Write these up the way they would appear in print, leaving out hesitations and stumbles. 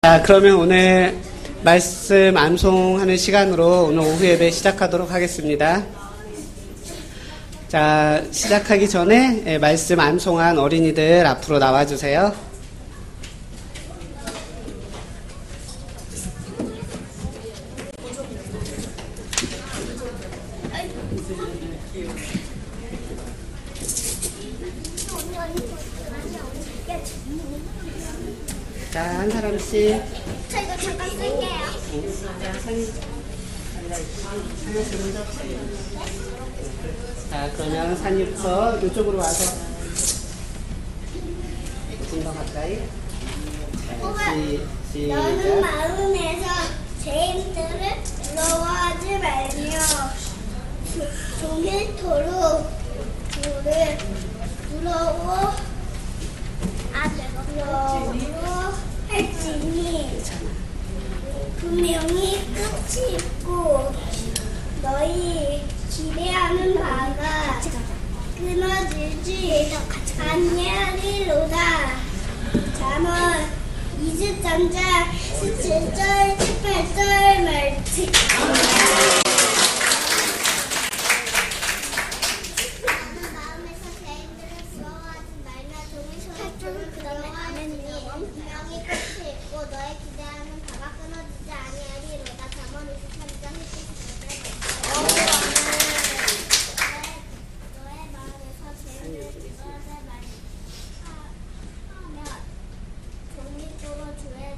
자, 그러면 오늘 말씀 암송하는 시간으로 오늘 오후 예배 시작하도록 하겠습니다. 자, 시작하기 전에 말씀 암송한 어린이들 앞으로 나와주세요. 자, 한 사람씩. 저 이거 잠깐 쓸게요. 자, 그러면 산이부터 이쪽으로 와서 좀 더 가까이. 자, 너는 마음에서 죄인들을 부러워하지 말며 종일토록 그를 부러워할지니 분명히 끝이 있고 너희 기대하는 바가 끊어지지 아니하리로다. 잠언 23장 17절 18절 말씀. 나는 마음에서 죄인들을 부러워하지 말며 종일토록 부러워하느니 분명히 끝이 있고 너의 기대하는 바가 끊어지지 아니하리로다. 잠언 23장 17절 18절. 너의 마음에서 죄인들을 부러워하지 말며 종일토록 주의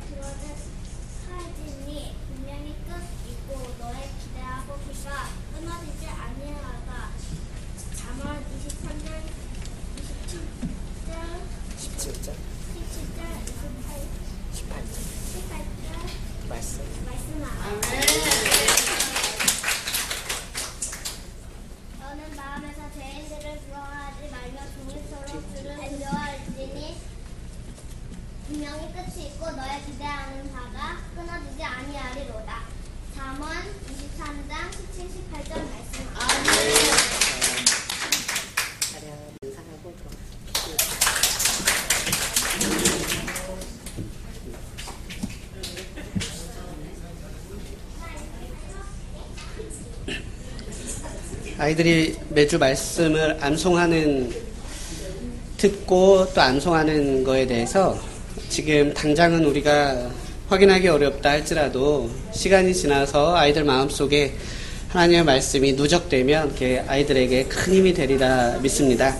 들어지니 분명히 끝 있고 너의 기대하고 비가 끊어지지 아니하다. 잠언 23절 17절 18절 말씀. 너는 마음에서 죄인들을 부러워하지 말며 종일토록 주를 두려워할지니 분명히 끝이 있고 너의 기대하는 바가 끊어지지 아니하리로다. 잠언 23장 17, 18절 말씀. 아이들이 매주 말씀을 듣고 또 암송하는 거에 대해서 지금 당장은 우리가 확인하기 어렵다 할지라도 시간이 지나서 아이들 마음속에 하나님의 말씀이 누적되면 이렇게 아이들에게 큰 힘이 되리라 믿습니다.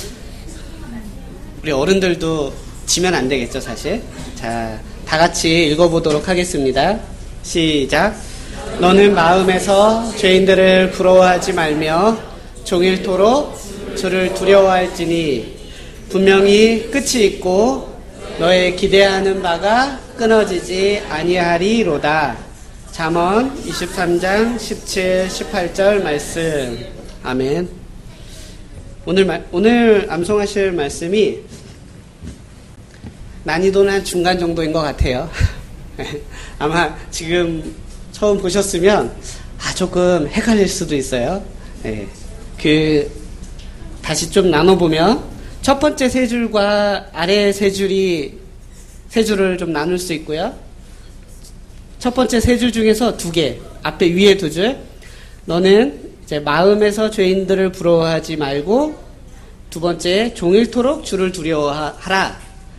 우리 어른들도 지면 안 되겠죠, 사실. 자, 다 같이 읽어보도록 하겠습니다. 시작. 너는 마음에서 죄인들을 부러워하지 말며 종일토록 주를 두려워할지니 분명히 끝이 있고 너의 기대하는 바가 끊어지지 아니하리로다. 잠언 23장 17, 18절 말씀. 아멘. 오늘 암송하실 말씀이 난이도는 한 중간 정도인 것 같아요. 아마 지금 처음 보셨으면 조금 헷갈릴 수도 있어요. 다시 좀 나눠보면 첫 번째 세 줄과 아래 세 줄을 좀 나눌 수 있고요. 첫 번째 세 줄 중에서 두 개, 앞에 위에 두 줄. 너는 이제 마음에서 죄인들을 부러워하지 말고, 두 번째 종일토록 주를 두려워하라.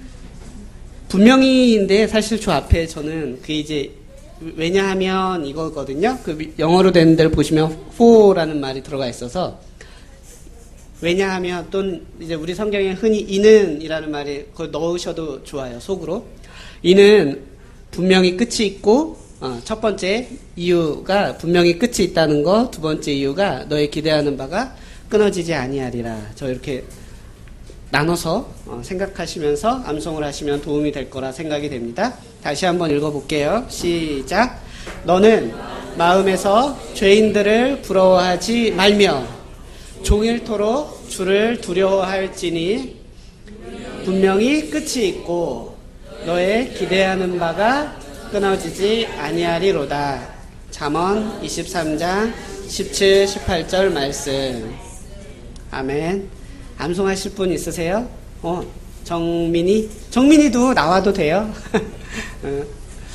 분명히인데 사실 저 앞에 저는 그게 이제 왜냐하면 이거거든요. 그 영어로 된 데를 보시면 for라는 말이 들어가 있어서 왜냐하면 또는 이제 우리 성경에 흔히 이는 이라는 말이 그걸 넣으셔도 좋아요. 속으로. 이는 분명히 끝이 있고 첫 번째 이유가 분명히 끝이 있다는 거, 두 번째 이유가 너의 기대하는 바가 끊어지지 아니하리라. 저 이렇게 나눠서 생각하시면서 암송을 하시면 도움이 될 거라 생각이 됩니다. 다시 한번 읽어볼게요. 시작. 너는 마음에서 죄인들을 부러워하지 말며 종일토록 주를 두려워할지니 분명히 끝이 있고 너의 기대하는 바가 끊어지지 아니하리로다. 잠언 23장 17, 18절 말씀. 아멘. 암송하실 분 있으세요? 정민이도 나와도 돼요.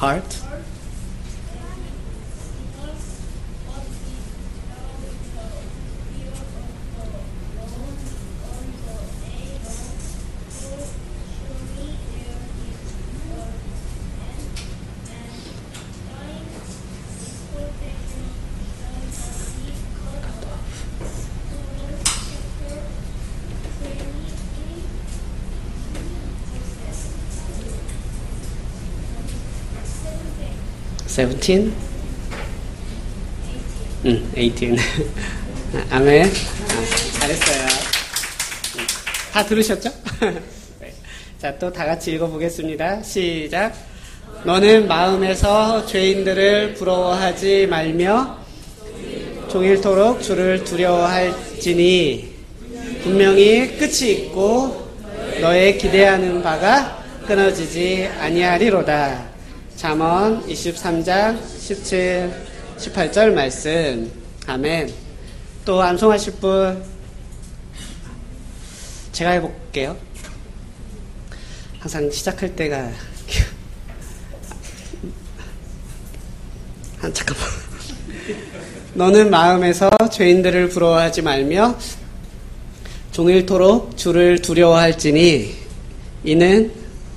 heart. Seventeen? 18. 아멘. 잘했어요. 다 들으셨죠? 네. 자, 또 다 같이 읽어보겠습니다. 시작. 너는 마음에서 죄인들을 부러워하지 말며 종일토록 주를 두려워할지니 분명히 끝이 있고 너의 기대하는 바가 끊어지지 아니하리로다. 잠언 23장 17, 18절 말씀. 아멘. 또 암송하실 분? 제가 해볼게요. 항상 시작할 때가 잠깐만. 너는 마음에서 죄인들을 부러워하지 말며 종일토록 주를 두려워할지니 이는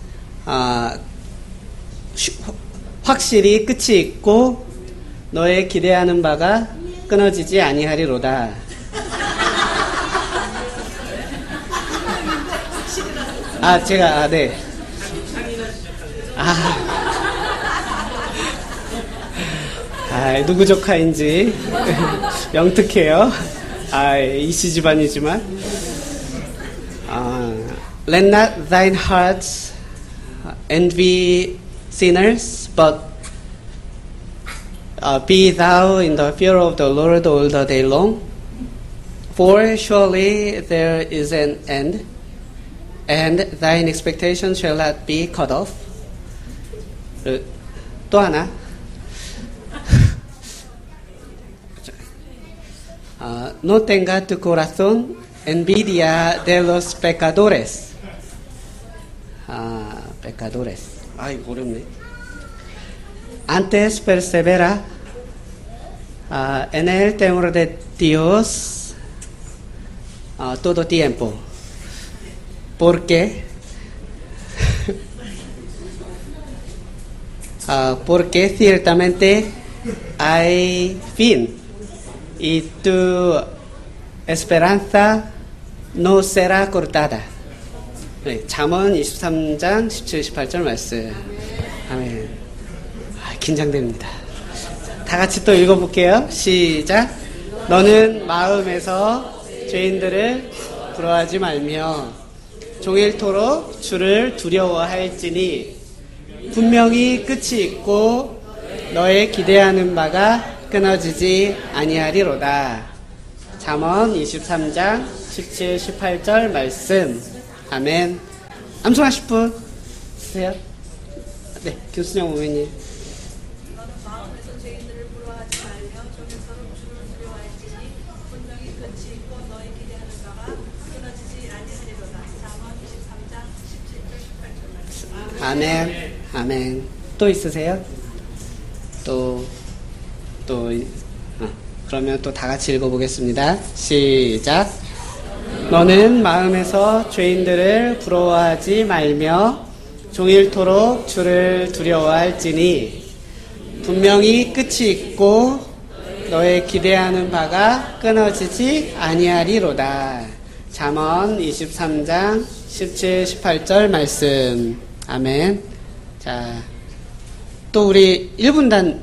확실히 끝이 있고 너의 기대하는 바가 끊어지지 아니하리로다. 네. 누구 조카인지 영특해요. 이씨 집안이지만. Let not thine hearts envy sinners, but be thou in the fear of the Lord all the day long. For surely there is an end, and thine expectation shall not be cut off. 또 하나. No tenga tu corazón envidia de los pecadores. Pecadores. 이거 어렵네. Antes persevera en el temor de Dios todo tiempo. Porque ciertamente hay fin y tu esperanza no será cortada. 네, 잠언 23장 17, 18절 말씀. 아멘. 긴장됩니다. 다 같이 또 읽어볼게요. 시작. 너는 마음에서 죄인들을 부러워하지 말며 종일토록 주를 두려워할지니 분명히 끝이 있고 너의 기대하는 바가 끊어지지 아니하리로다. 잠언 23장 17, 18절 말씀. 아멘. 암송하실 분 있으세요? 네, 교수님 오메님. 너는 마음에서 죄인들을 부러워하지 말며 종일토록 주를 두려워할지니 분명히 끝이 있고 너의 기대하는 바가 끊어지지 아니하리로다. 잠언 23장 17절 18절 말씀. 아멘. 아멘. 또 있으세요? 그러면 또 다 같이 읽어보겠습니다. 시작. 너는 마음에서 죄인들을 부러워하지 말며 종일토록 주를 두려워할지니 분명히 끝이 있고 너의 기대하는 바가 끊어지지 아니하리로다. 잠언 23장 17, 18절 말씀. 아멘. 자, 또 우리 1분단.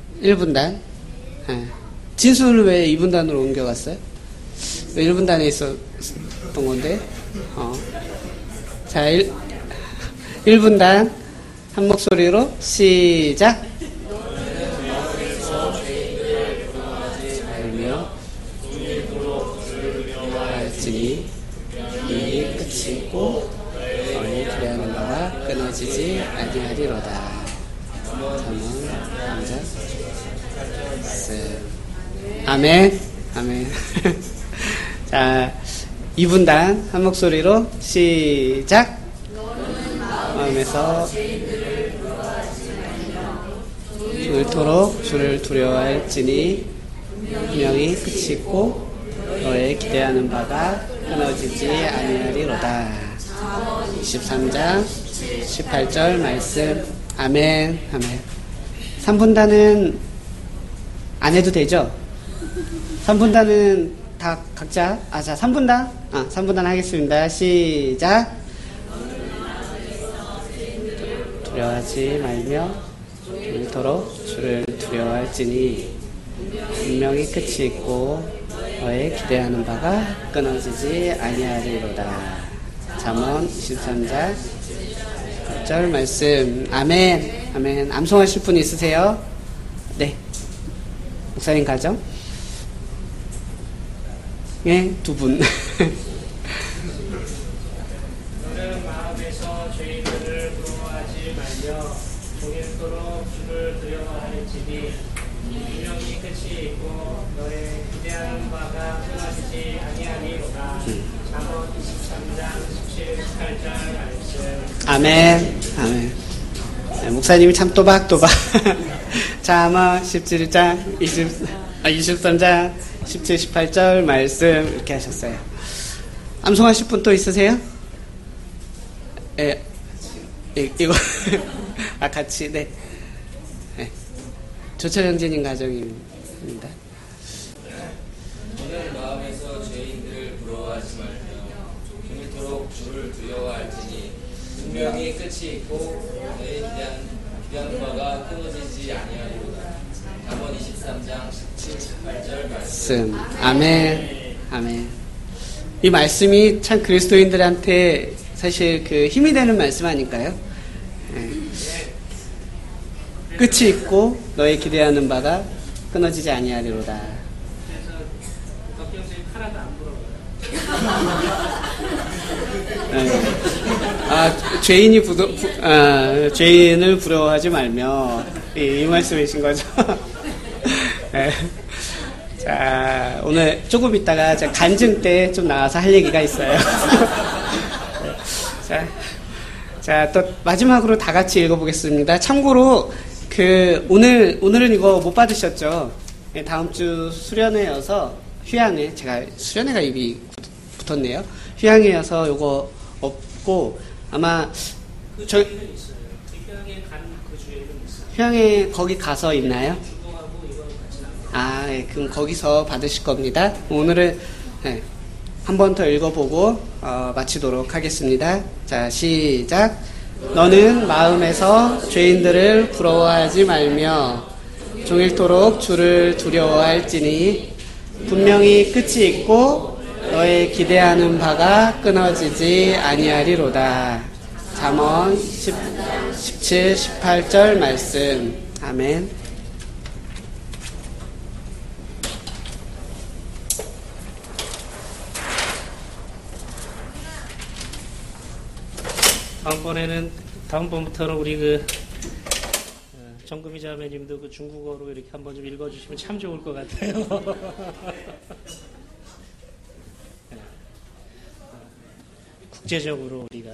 진수는 왜 2분단으로 옮겨갔어요? 왜 1분단에 있었던 건데? 자, 1분단 한 목소리로 시작. 알며 할지니 이 끝이 있고 너의 기대하는 바가 끊어지지 아니하리로다. 잠언 3장 아멘. 아멘. 자, 2분단 한 목소리로 시작. 마음에서 그토록 주를 두려워할지니 분명히 끝이 있고 너의 기대하는 바가 끊어지지 아니하리로다. 23장 18절 말씀. 아멘. 아멘. 3분단은 안 해도 되죠? 3분단은 다 각자, 자, 3분단? 3분단 하겠습니다. 시작. 두려워하지 말며 그토록 주를 두려워할지니 분명히 끝이 있고 너의 기대하는 바가 끊어지지 아니하리로다. 잠언 23장 8절 말씀. 아멘. 아멘. 암송하실 분 있으세요? 네. 목사님 가정? 네, 두 분. 너는 마음에서 죄인들을 부러워하지 말며 종일토록 주를 두려워할지니 분명히 끝이 있고 너의 기대하는 바가 끊어지지 아니하리로다. 잠언 23장 17, 18절 말씀. 아멘. 아멘. 네, 목사님이 참 또박또박. 잠언 17장 23장 17, 18절 말씀 이렇게 하셨어요. 암송하실 분 또 있으세요? 예, 이거 같이. 네. 네. 조철영진님 가정입니다. 너는 마음에서 죄인들을 부러워하지 말며 종일토록 주를 두려워할지니 분명히 끝이 있고 너의 기대하는 바가 끊어지지 아니하리로다. 잠언 23장 17, 18절 말씀. 아멘. 아멘. 이 말씀이 참 그리스도인들한테 사실 그 힘이 되는 말씀 아닐까요? 네. 끝이 있고 너의 기대하는 바가 끊어지지 아니하리로다. 그래서 덕경수님 하나도 안 부러워요. 네. 죄인을 부러워하지 말며 이 말씀이신 거죠. 네. 자, 오늘 조금 있다가 제가 간증 때 좀 나와서 할 얘기가 있어요. 자, 또 마지막으로 다 같이 읽어보겠습니다. 참고로 오늘은 이거 못 받으셨죠? 네, 다음 주 수련회여서 휴양회, 제가 수련회가 입이 붙었네요. 휴양회여서 요거 없고 아마 그 휴양에 간 그 주에는 있어요. 휴양회 거기 가서 있나요? 주거하고 이거는 같이 나와요. 아, 예, 그럼 거기서 받으실 겁니다. 오늘은 한 번 더 읽어보고 마치도록 하겠습니다. 자, 시작. 너는 마음에서 죄인들을 부러워하지 말며 종일토록 주를 두려워할지니 분명히 끝이 있고 너의 기대하는 바가 끊어지지 아니하리로다. 잠언 17, 18절 말씀. 아멘. 다음번부터는 우리 정금이 자매님도 그 중국어로 이렇게 한번 좀 읽어주시면 참 좋을 것 같아요. 국제적으로 우리가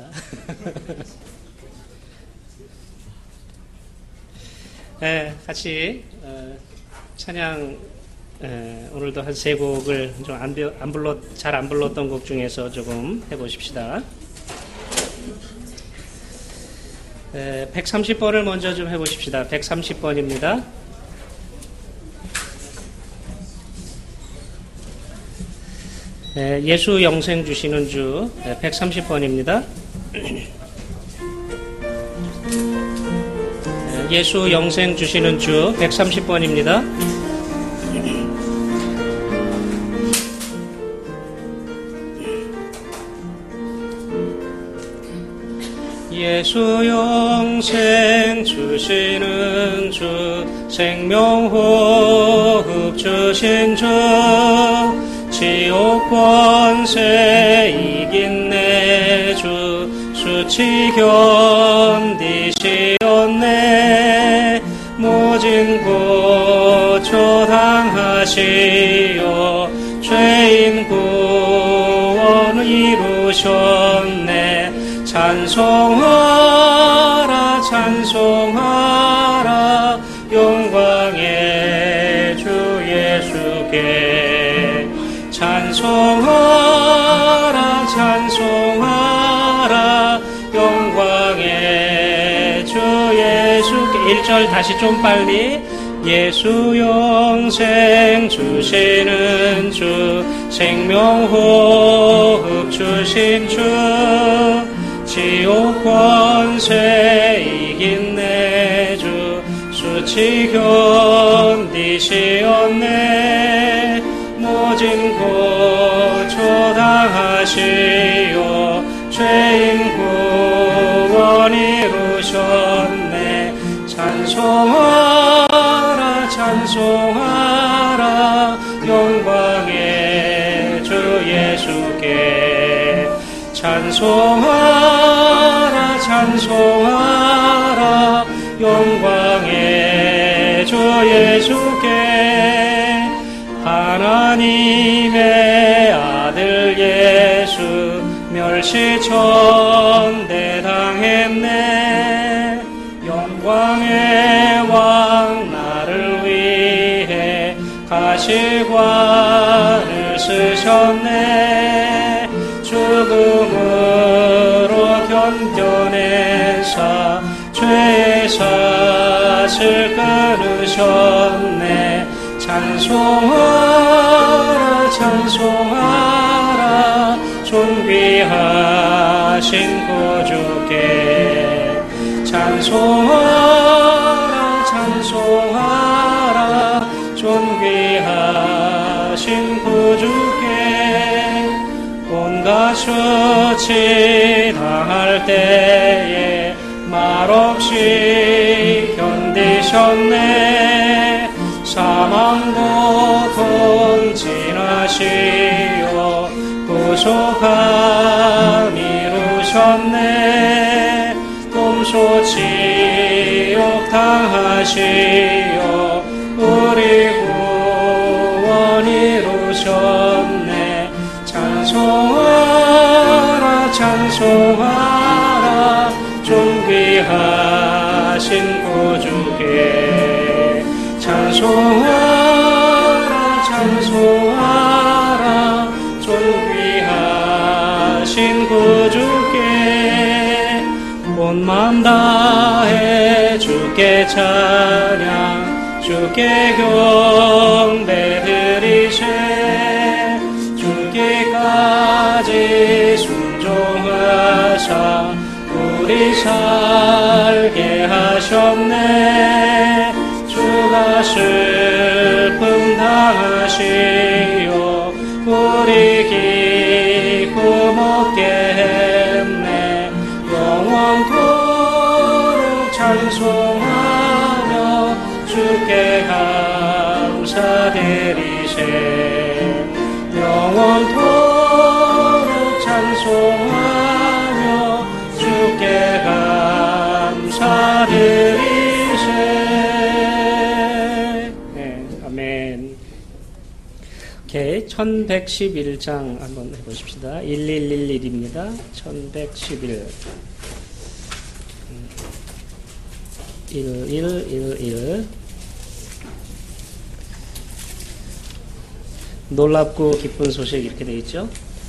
네, 같이 찬양 오늘도 한 세 곡을 좀 잘 안 불렀던 곡 중에서 조금 해보십시다. 130번을 먼저 좀 해보십시다. 130번입니다. 예수 영생 주시는 주 130번입니다. 예수 영생 주시는 주 130번입니다. 예수 영생 주시는 주 생명호흡 주신 주 지옥 권세 이긴 내 주 수치 견디시었네 모진 고초 당하시어 죄인 구원 이루셨네 찬송하라 찬송하라 용 찬송하라 찬송하라 영광의 주 예수께 1절 다시 좀 빨리 예수 영생 주시는 주 생명 호흡 주신 주 지옥 권세 이긴 내 주 수치 견디시었네 모진 고초당하시오 죄인 구원 이루셨네 찬송하라 찬송하라 영광의 주 예수께 찬송하라 찬송하라 영광의 주 예수께 하나님의 아들 예수 멸시천대 당했네 영광의 왕 나를 위해 가시관을 쓰셨네 죽음으로 견뎌내사 죄의 삿을 끊으셨네 찬송하라 찬송하라 존귀하신 구주께 찬송하라 찬송하라 존귀하신 구주께 온갖 수치 당할 때에 말없이 견디셨네 사망 고통 지나시어 구속함 이루셨네 돔소 지옥 당하시어 우리 구원 이루셨네 찬송하라 찬송하라 존귀하신 구주께 찬송하라 찬송하라 존귀하신 구주께 온맘 다해 주께 찬양 주께 경배 드리세 주께까지 순종하사 우리 살게 하셨네 주가 슬픔 당하시어 우리 기쁨 얻게 했네 영원토록 찬송하며 주께 감사드리세 영원토록 찬송하며 주께 감사드리세. 네, 아멘. 오케이, 1111장 한번 해보십시다. 1111입니다. 1111. 1111. 놀랍고 기쁜 소식 이렇게 되어 있죠.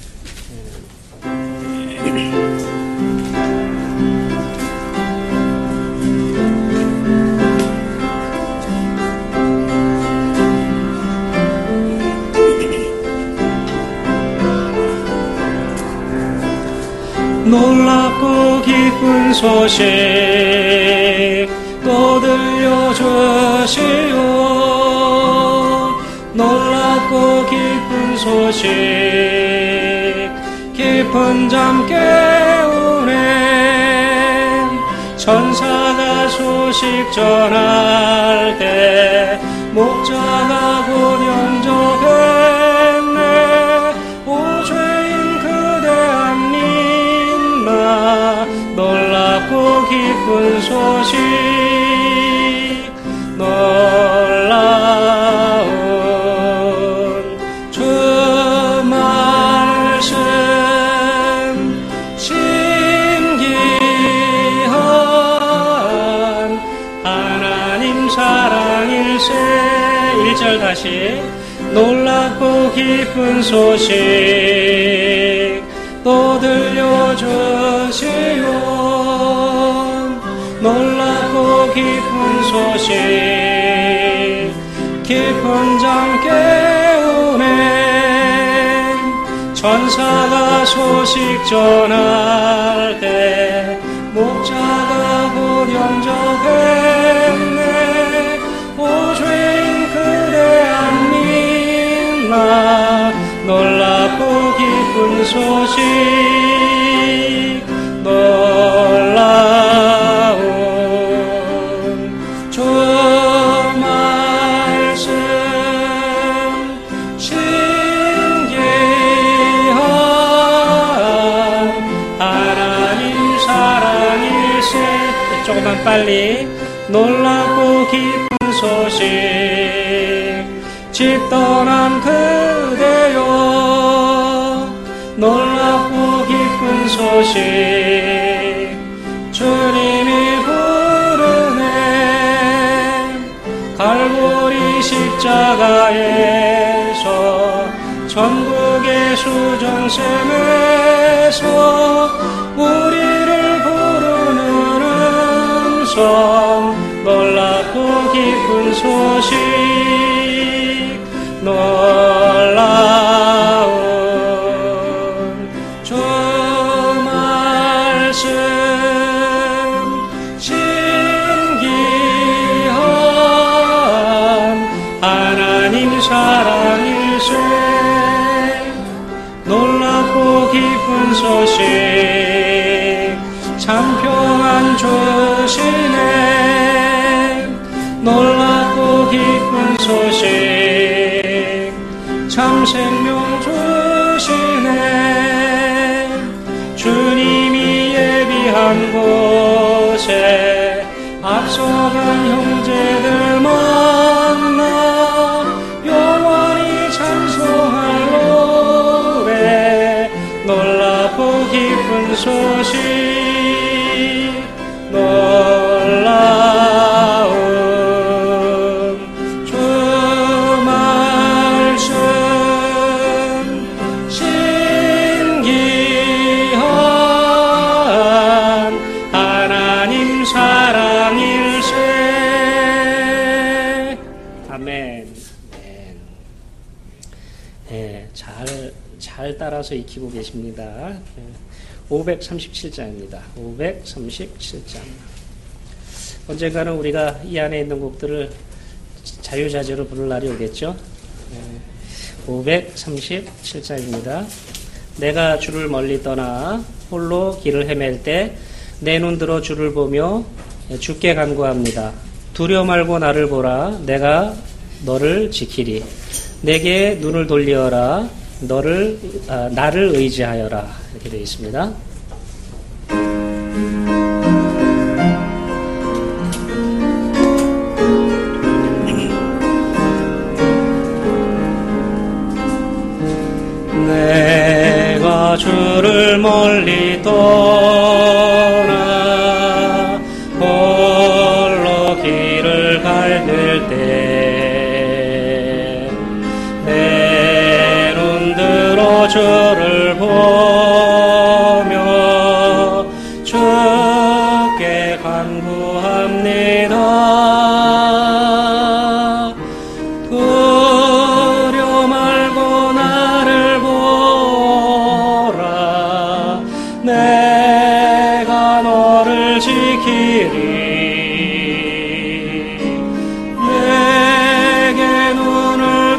놀랍고 기쁜 소식 또 들려주시오 놀랍고 기쁜 소식 깊은 잠 깨우네 천사가 소식 전할 때 목자가 곧 영접했네 오 죄인 그대 안 믿나 놀랍고 기쁜 소식 놀라운 주 말씀 신기한 하나님 사랑일세 1절 다시 놀랍고 기쁜 소식 또 들려주시오. 놀랍고 기쁜 소식 깊은 잠 깨우네. 천사가 소식 전할 때 목자가 곧 영접했네. 오 죄인 그대 안 믿나. 놀랍고 기쁜 소식 놀라운 주 말씀 신기한 하나님 사랑일세. 조금만 빨리. 놀랍고 기쁜 소식 집 떠난 그대여. 놀랍고 기쁜 소식 주님이 부르네. 갈보리 십자가에서 천국의 수정샘에서 우리를 부르는 음성. 놀랍고 기쁜 소식 놀라운 주 말씀 신기한 하나님 사랑일세. 놀랍고 기쁜 소식 참 평안 주시네. 놀랍고 기쁜 소식 참 생명 주시네. 주님이 예비한 곳에 앞서간 형제들 만나 영원히 찬송할 노래. 놀랍고 기쁜 소식 놀라운 주 말씀 신기한 하나님 사랑일세. 아멘. 네, 잘 따라서 익히고 계십니다. 537장입니다. 537장. 언젠가는 우리가 이 안에 있는 곡들을 자유자재로 부를 날이 오겠죠. 537장입니다. 내가 주를 멀리 떠나 홀로 길을 헤맬 때 내 눈 들어 주를 보며 주께 간구합니다. 두려워 말고 나를 보라. 내가 너를 지키리. 내게 눈을 돌리어라. 나를 의지하여라. 이렇게 되어 있습니다. 내가 주를 멀리 떠나 홀로 길을 갈릴 때 내 눈 들어 주를 보며 주께 간구합니다. 두려워 말고 나를 보라. 내가 너를 지키리. 내게 눈을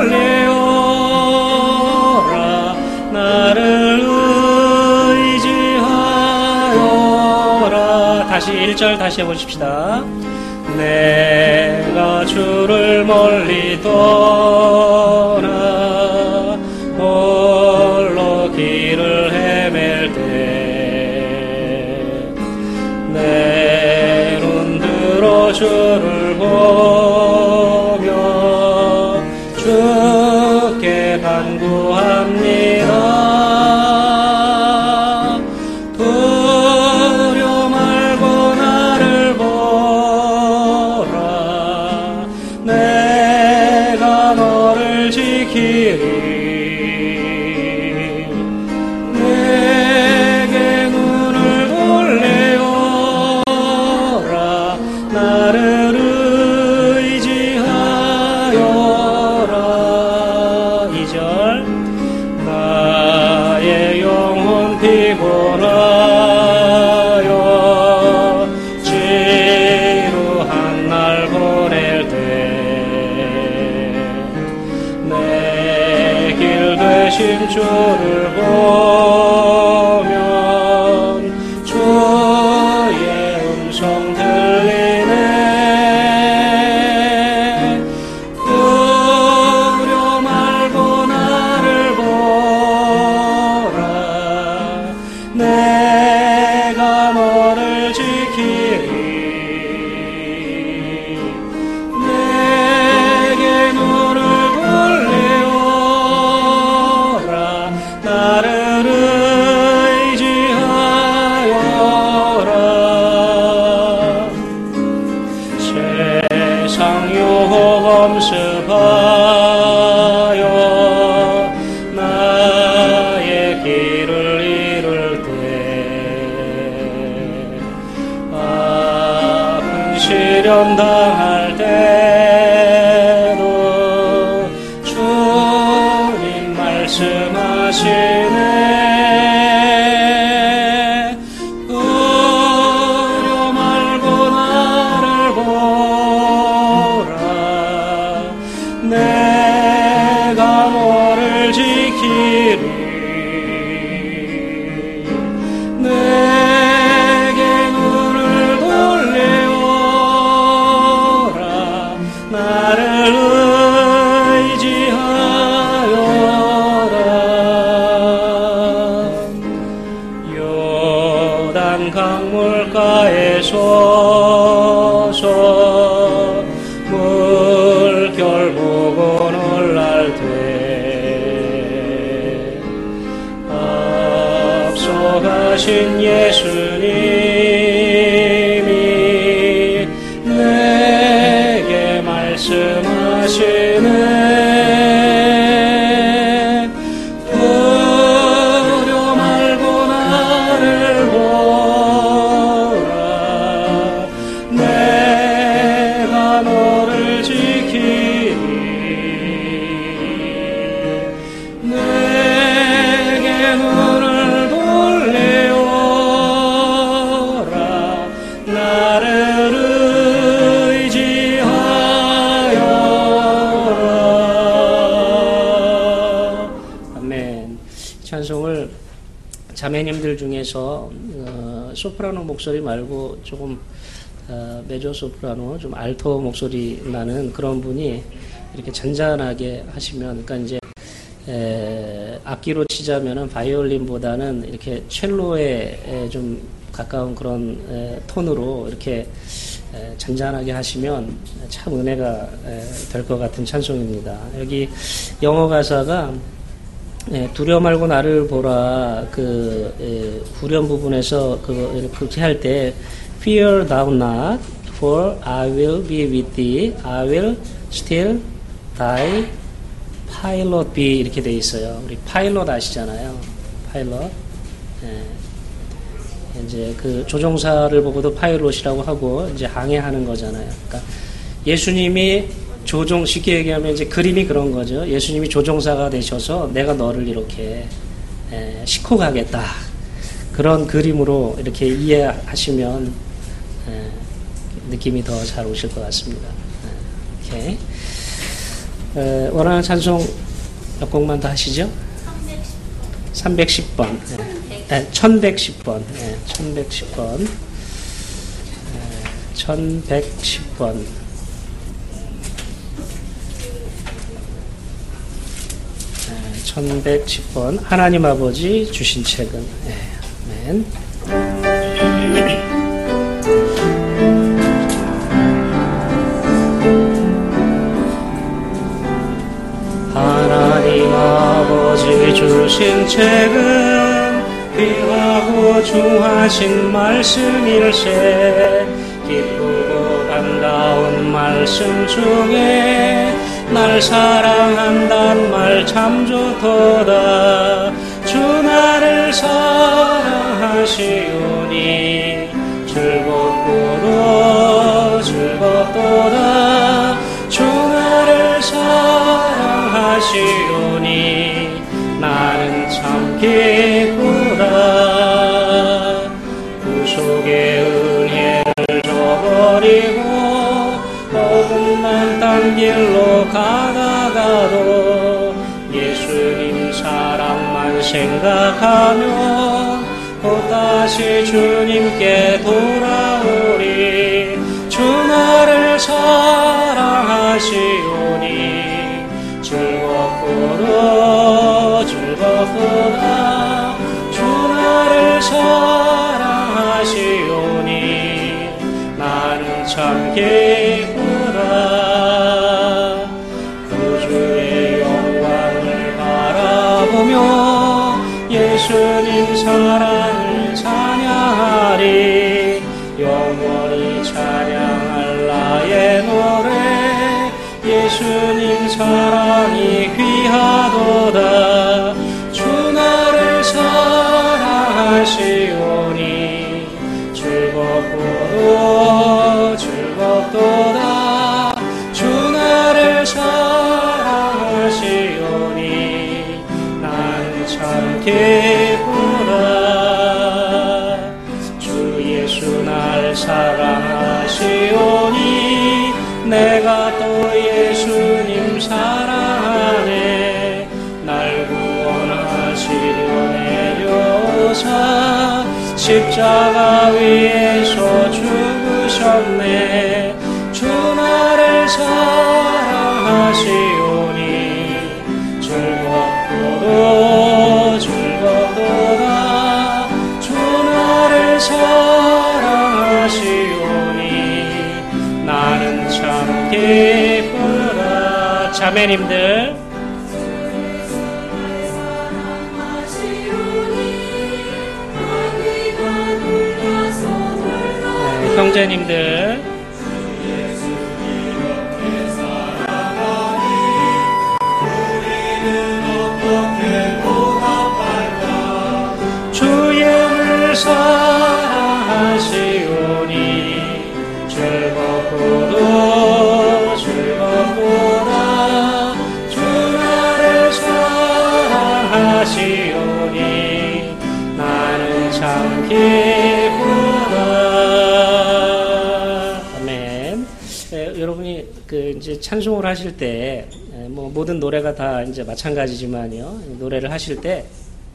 돌리어라. 나를 의지하여라. 다시 1절 다시 해보십시다. 내가 주를 멀리 떠나 홀로 길을 헤맬 때 내 눈 들어 주를 보며 주께 간구합니다. 두려워 말고 나를 보라. 내가 너를 지키리. 보나요 지루한 날 보낼 때 내 길 되신 주를 보면 주의 음성 들리네 두려 말고 나를 보라 내가 너를 지키리 내게 눈을 돌리오라 나를 의지하여라 세상 유혹 엄습하여 나의 길을 잃을 때 아픈 시련 당할 때도 주님 말씀하시네 두려 말고 나를 보라 내가 너를 지키리 내게 눈을 돌리오라 나를 의지하여라 요단 강물가에 서서 물결 보고 놀랄 때 앞서가신 예수님이 내게 말씀하시네 두려 말고 나를 보라 내가 너를 지키리 내게 눈을 돌리오라 나를 의지하여라 아멘. 찬송을 자매님들 중에서 소프라노 목소리 말고 조금 메조 소프라노 좀 알토 목소리 나는 그런 분이 이렇게 잔잔하게 하시면 그러니까 이제 악기로 치자면은 바이올린보다는 이렇게 첼로에 좀 가까운 그런 톤으로 이렇게 잔잔하게 하시면 참 은혜가 될 것 같은 찬송입니다. 여기 영어 가사가 두려 말고 나를 보라 그 후렴 부분에서 그렇게 할 때 Fear thou not, for I will be with thee. I will still thy pilot be 이렇게 돼 있어요. 우리 파일럿 아시잖아요. 파일럿. 이제 그 조종사를 보고도 파일럿이라고 하고 이제 항해하는 거잖아요. 그러니까 예수님이 쉽게 얘기하면 이제 그림이 그런 거죠. 예수님이 조종사가 되셔서 내가 너를 이렇게 싣고 가겠다. 그런 그림으로 이렇게 이해하시면 느낌이 더 잘 오실 것 같습니다. 오케이. 원하는 찬송 몇 곡만 더 하시죠? 310번. 1110번. 1110번. 1110번. 1110번. 하나님 아버지 주신 책은. 아멘. 하나님 아버지 주신 책은 귀하고 중하신 말씀일세 기쁘고 아름다운 말씀 중에 날 사랑한단 말 참 좋도다 주 나를 사랑하시오니 즐겁고도 즐겁도다 주 나를 사랑하시오니 나는 참 기쁘다 생각하면 또다시 주님께 돌아오리. 주 나를 사랑하시오니 즐겁도다 즐겁도다. 주 나를 사랑하시오니 나는 참 기쁘다. 구주의 영광을 바라보며 예수님 사랑을 찬양하리. 영원히 찬양할 나의 노래. 예수님 사랑이 귀하도다. 주 나를 사랑하시오니 즐겁도다 즐겁도다. 주 나를 사랑하시오니 나는 참 기쁘다. 주 예수 날 사랑하시오니 내가 또 예수님 사랑하네. 날 구원하시려 내려오사 십자가 위에서 죽으셨네. 주 나를 사랑하시오니 즐겁도다 즐겁도다. 주 나를 사랑하시오니 나는 참 기쁘다. 자매님들, 네, 형제님들, 주의 사랑하시오니 즐겁도다 즐겁도다. 주 나를 사랑하시오니 나는 참 기쁘다. 아멘. 여러분이 이제 찬송을 하실 때 뭐 모든 노래가 다 이제 마찬가지지만요. 노래를 하실 때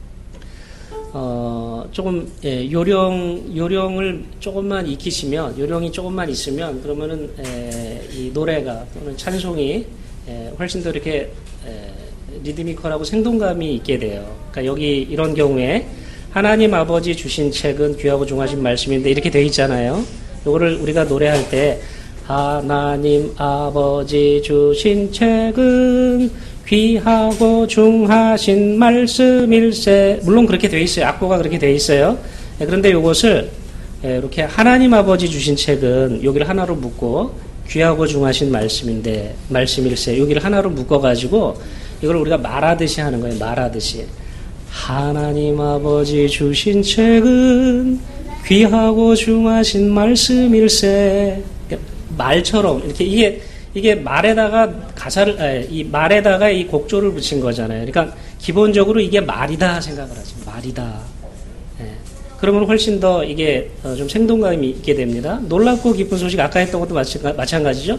조금 요령을 조금만 익히시면, 요령이 조금만 있으면 그러면은 이 노래가 또는 찬송이 훨씬 더 이렇게 리드미컬하고 생동감이 있게 돼요. 그러니까 여기 이런 경우에 하나님 아버지 주신 책은 귀하고 중하신 말씀인데 이렇게 돼 있잖아요. 요거를 우리가 노래할 때 하나님 아버지 주신 책은 귀하고 중하신 말씀일세. 물론 그렇게 돼 있어요. 악보가 그렇게 돼 있어요. 그런데 이것을 이렇게 하나님 아버지 주신 책은 여기를 하나로 묶고 귀하고 중하신 말씀일세. 여기를 하나로 묶어가지고 이걸 우리가 말하듯이 하는 거예요. 말하듯이. 하나님 아버지 주신 책은 귀하고 중하신 말씀일세. 말처럼 이렇게 이게 말에다가 이 말에다가 이 곡조를 붙인 거잖아요. 그러니까 기본적으로 이게 말이다 생각을 하죠. 말이다. 그러면 훨씬 더 이게 좀 생동감이 있게 됩니다. 놀랍고 기쁜 소식, 아까 했던 것도 마찬가지죠.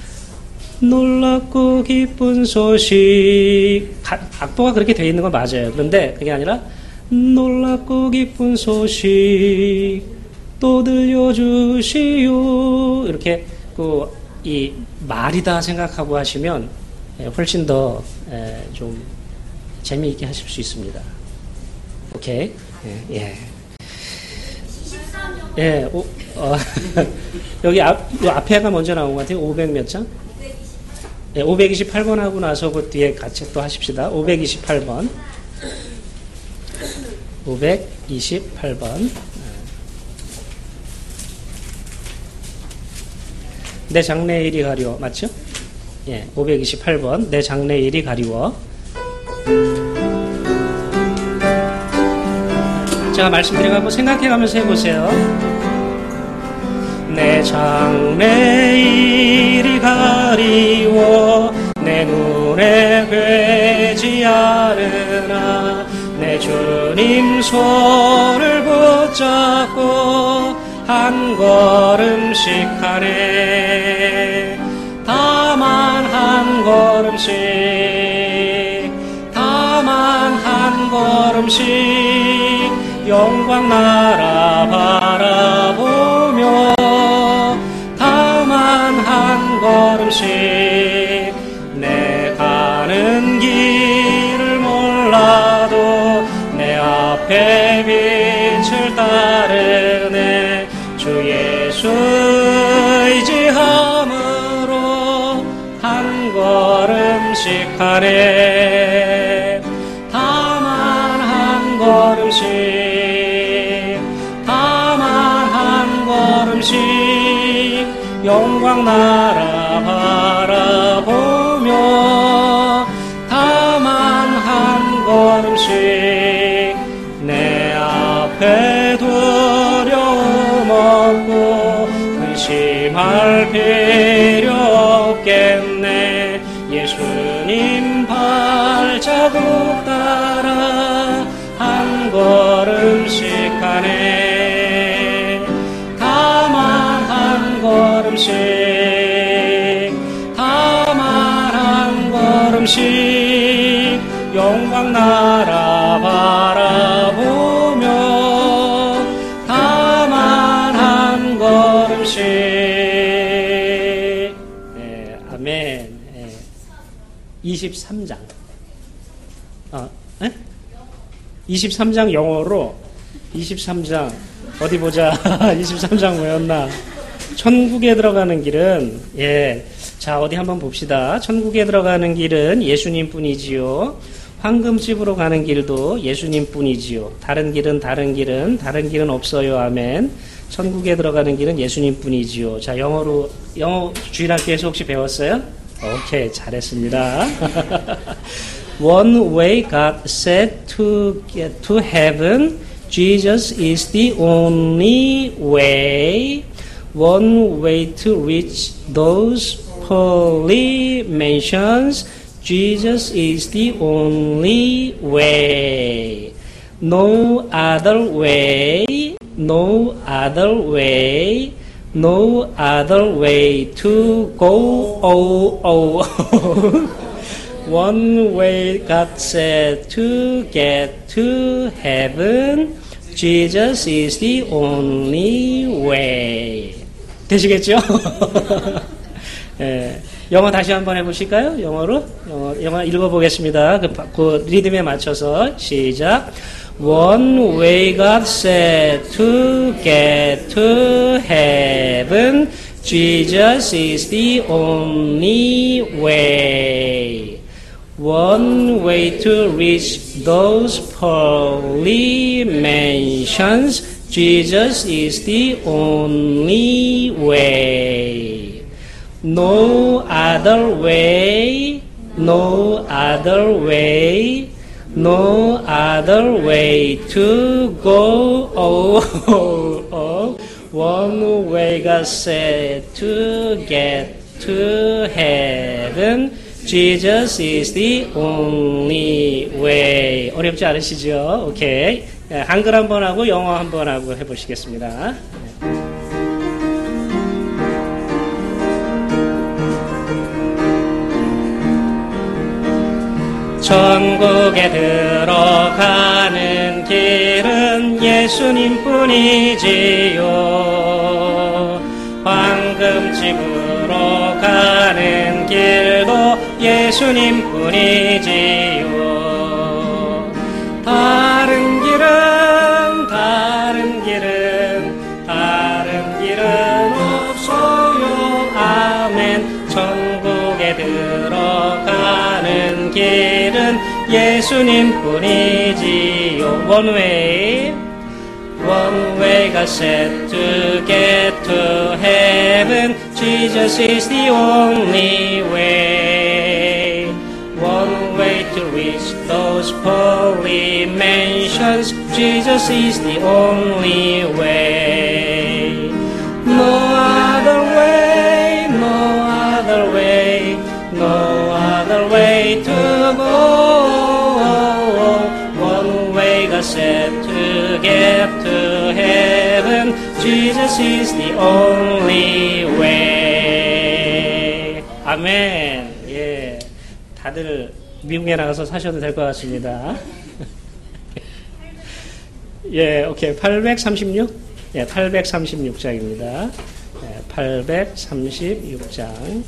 놀랍고 기쁜 소식. 악보가 그렇게 되어 있는 건 맞아요. 그런데 그게 아니라 놀랍고 기쁜 소식 또 들려주시오. 이렇게 이 말이다 생각하고 하시면 훨씬 더 좀 재미있게 하실 수 있습니다. 오케이. 여기 앞에가 먼저 나온 것 같아요. 500 몇 장? 528번 하고 나서 그 뒤에 같이 또 하십시다. 528번. 528번. 내 장래일이 가리워. 맞죠? 528번. 내 장래일이 가리워. 제가 말씀드려가고 생각해가면서 해보세요. 내 장래일이 가리워 내 눈에 뵈지 않으나 내 주님 손을 붙잡고 한 걸음씩 가네. 다만 한 걸음씩, 다만 한 걸음씩 걸음씩 영광 나라 바라보며 다만 한 걸음씩 내 가는 길을 몰라도 내 앞에 빛을 따르네. 주 예수 의지함으로 한 걸음씩 하네. 다만 한 걸음씩 다만 한 걸음씩 영광 나라 바라보며 다만 한 걸음씩 내 앞에 두려움 없고 근심할 필요 없겠네. 예수님 발자국 따라 한 걸음씩 가네. 다만 한 걸음씩 다만 한 걸음씩 영광 나라 바라보며 다만 한 걸음씩. 네, 아멘. 네. 23장 23장 영어로 23장 어디 보자. 23장 뭐였나? 천국에 들어가는 길은 자 어디 한번 봅시다. 천국에 들어가는 길은 예수님 뿐이지요. 황금집으로 가는 길도 예수님 뿐이지요. 다른 길은 없어요. 아멘. 천국에 들어가는 길은 예수님 뿐이지요. 자 영어 주일학교에서 혹시 배웠어요? 오케이, 잘했습니다. One way God said to get to heaven, Jesus is the only way. One way to reach those holy mansions, Jesus is the only way. No other way, no other way, no other way to go. One way God said to get to heaven, Jesus is the only way. 되시겠죠? 예, 영어 다시 한번 해보실까요? 영어 읽어보겠습니다. 그 리듬에 맞춰서 시작. One way God said to get to heaven, Jesus is the only way. One way to reach those pearly mansions, Jesus is the only way. No other way, no other way, no other way to go. One way God said to get to heaven, Jesus is the only way. 어렵지 않으시죠? 오케이. 한글 한번 하고 영어 한번 하고 해보시겠습니다. 천국에 들어가는 길은 예수님 뿐이지요. 황금집으로 가는 길도 예수님 뿐이지요. 다른 길은 없어요. 아멘. 천국에 들어가는 길은 예수님 뿐이지요. One way God said to get to heaven, Jesus is the only way. One way to reach those holy mansions, Jesus is the only way. No other way, no other way, no other way to go. One way God said to get to heaven, Jesus is the only way. 아멘. 예, 다들 미국에 나가서 사셔도 될 것 같습니다. 예, 오케이. 836? 예, 836장입니다. 예, 836장.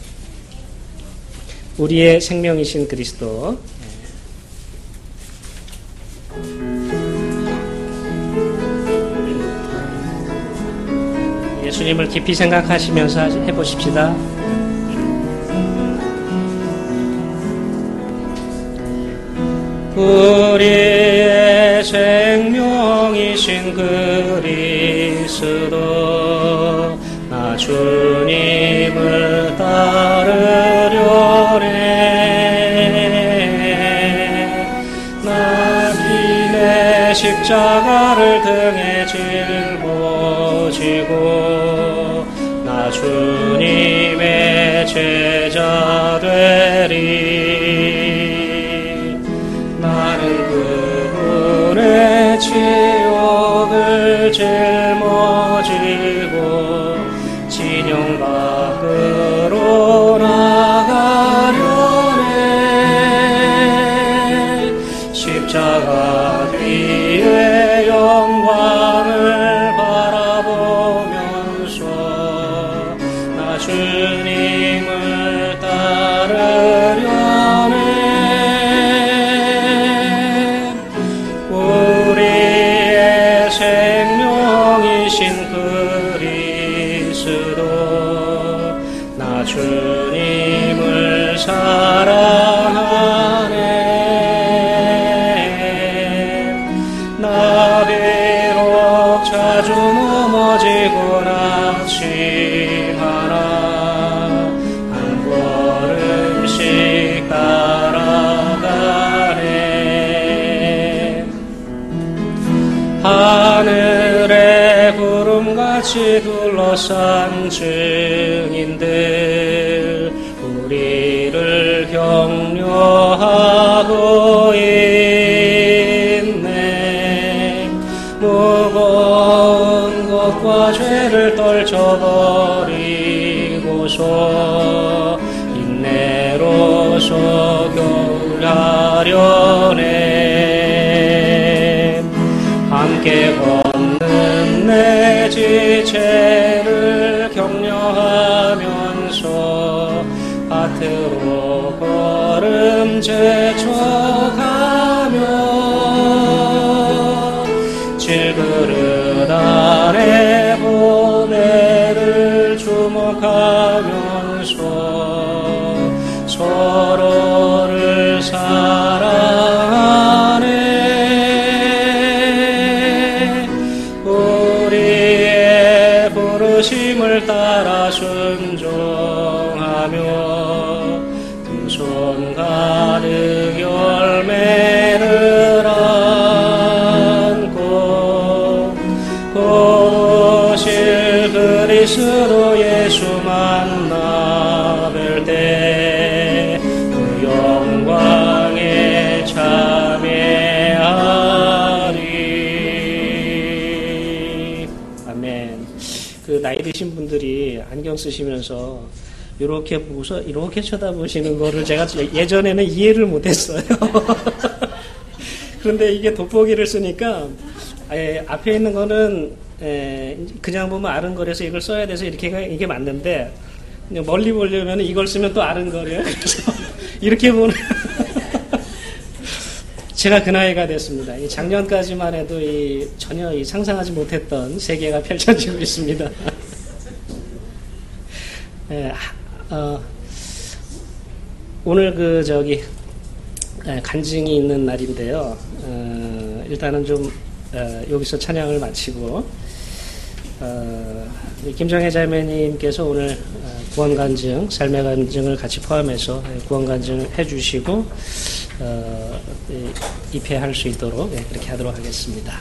우리의 생명이신 그리스도. 예수님을 깊이 생각하시면서 해보십시다. 우리의 생명이신 그리스도 나 주님을 따르려네. 나 길의 십자가를 등에 짊어지고 나 주님의 제자 되리. 나는 그분의 지옥을 짊어지고 진영 밖으로 나가려네. 십자가 뒤에 영광을 바라보면서 나 주님을 따르려네. 우리의 생명이신 그리스도 나 주님을 사랑하네. 나 비록 자주 넘어지고 낙심하나 한 걸음씩 따라가네. 하늘의 구름같이 둘러싼 증인들 우리를 격려하고 있네. 무거운 것과 죄를 떨쳐버리고서 인내로서 경배하려네. 함께 걷는 내 지체를 격려하면서 밭으로 걸음 재촉하며 질그릇 아래 보배를 주목하면서 서로를 사랑하네. 우리의 부르심을 따라 순종하며 두 손 가득 열매를 안고 오실 그리스도 예수 만나 뵐 때 그 영광에 참여하리. 아멘. 그 나이 드신 분들이 안경 쓰시면서 이렇게 보고서 이렇게 쳐다보시는 거를 제가 예전에는 이해를 못했어요. 그런데 이게 돋보기를 쓰니까 앞에 있는 거는 그냥 보면 아른거려서 이걸 써야 돼서 이게 맞는데 멀리 보려면 이걸 쓰면 또 아른거려요. 그래서 이렇게 보는 제가 그 나이가 됐습니다. 작년까지만 해도 전혀 상상하지 못했던 세계가 펼쳐지고 있습니다. 오늘 간증이 있는 날인데요. 일단은 좀 여기서 찬양을 마치고 김정혜 자매님께서 오늘 구원간증, 삶의 간증을 같이 포함해서 구원간증을 해주시고 입회할 수 있도록 그렇게 하도록 하겠습니다.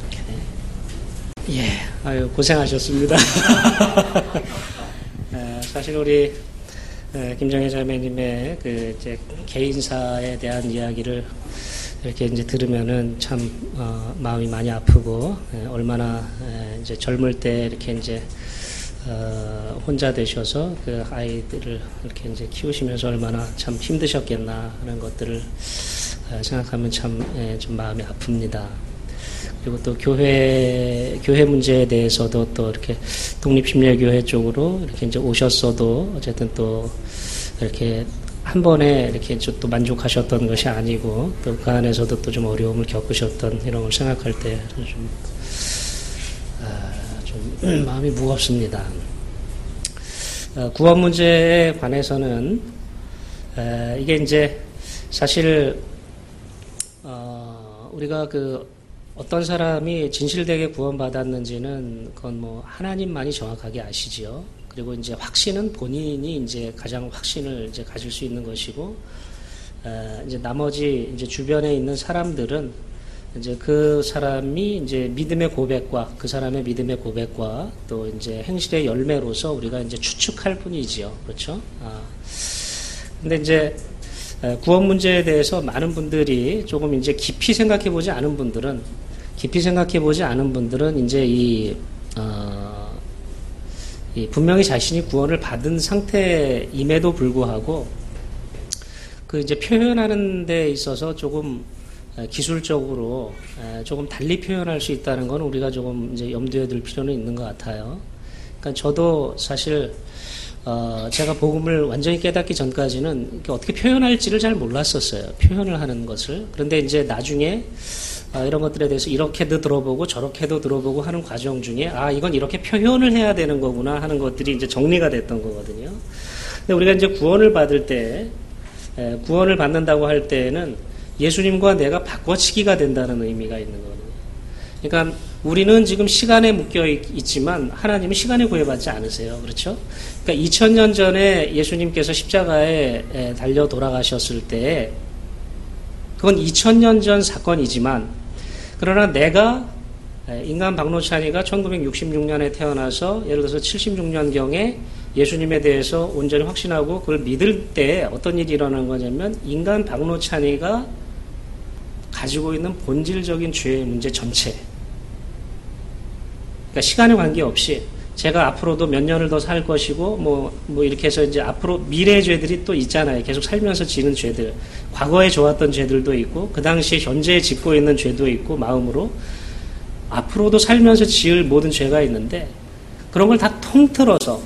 예, 아유 고생하셨습니다. 사실 우리 김정혜 자매님의 이제 개인사에 대한 이야기를 이렇게 이제 들으면은 참 마음이 많이 아프고 얼마나 이제 젊을 때 이렇게 이제 혼자 되셔서 그 아이들을 이렇게 이제 키우시면서 얼마나 참 힘드셨겠나 하는 것들을 생각하면 참 좀 마음이 아픕니다. 그리고 또 교회 문제에 대해서도 또 이렇게 독립심리교회 쪽으로 이렇게 이제 오셨어도 어쨌든 또 이렇게 한 번에 이렇게 또 만족하셨던 것이 아니고 또 그 안에서도 또 좀 어려움을 겪으셨던 이런 걸 생각할 때 좀 마음이 무겁습니다. 구원 문제에 관해서는 이게 이제 사실 우리가 어떤 사람이 진실되게 구원받았는지는 그건 뭐 하나님만이 정확하게 아시지요. 그리고 이제 확신은 본인이 이제 가장 확신을 이제 가질 수 있는 것이고, 이제 나머지 이제 주변에 있는 사람들은 이제 그 사람이 이제 믿음의 고백과 그 사람의 믿음의 고백과 또 이제 행실의 열매로서 우리가 이제 추측할 뿐이지요. 그렇죠? 근데 이제 구원 문제에 대해서 많은 분들이 조금 이제 깊이 생각해 보지 않은 분들은 이제 분명히 자신이 구원을 받은 상태임에도 불구하고 그 이제 표현하는 데 있어서 조금 기술적으로 조금 달리 표현할 수 있다는 건 우리가 조금 이제 염두에 둘 필요는 있는 것 같아요. 그러니까 저도 사실 제가 복음을 완전히 깨닫기 전까지는 어떻게 표현할지를 잘 몰랐었어요. 표현을 하는 것을. 그런데 이제 나중에 이런 것들에 대해서 이렇게도 들어보고 저렇게도 들어보고 하는 과정 중에 이건 이렇게 표현을 해야 되는 거구나 하는 것들이 이제 정리가 됐던 거거든요. 근데 우리가 이제 구원을 받을 때 구원을 받는다고 할 때에는 예수님과 내가 바꿔치기가 된다는 의미가 있는 거거든요. 그러니까 우리는 지금 시간에 묶여 있지만 하나님은 시간에 구애받지 않으세요. 그렇죠? 그러니까 2000년 전에 예수님께서 십자가에 달려 돌아가셨을 때 그건 2000년 전 사건이지만 그러나 내가 인간 박노찬이가 1966년에 태어나서 예를 들어서 76년경에 예수님에 대해서 온전히 확신하고 그걸 믿을 때 어떤 일이 일어나는 거냐면 인간 박노찬이가 가지고 있는 본질적인 죄의 문제 전체, 그러니까 시간에 관계없이 제가 앞으로도 몇 년을 더 살 것이고 뭐 이렇게 해서 이제 앞으로 미래의 죄들이 또 있잖아요. 계속 살면서 지는 죄들, 과거에 좋았던 죄들도 있고 그 당시에 현재에 짓고 있는 죄도 있고 마음으로 앞으로도 살면서 지을 모든 죄가 있는데 그런 걸 다 통틀어서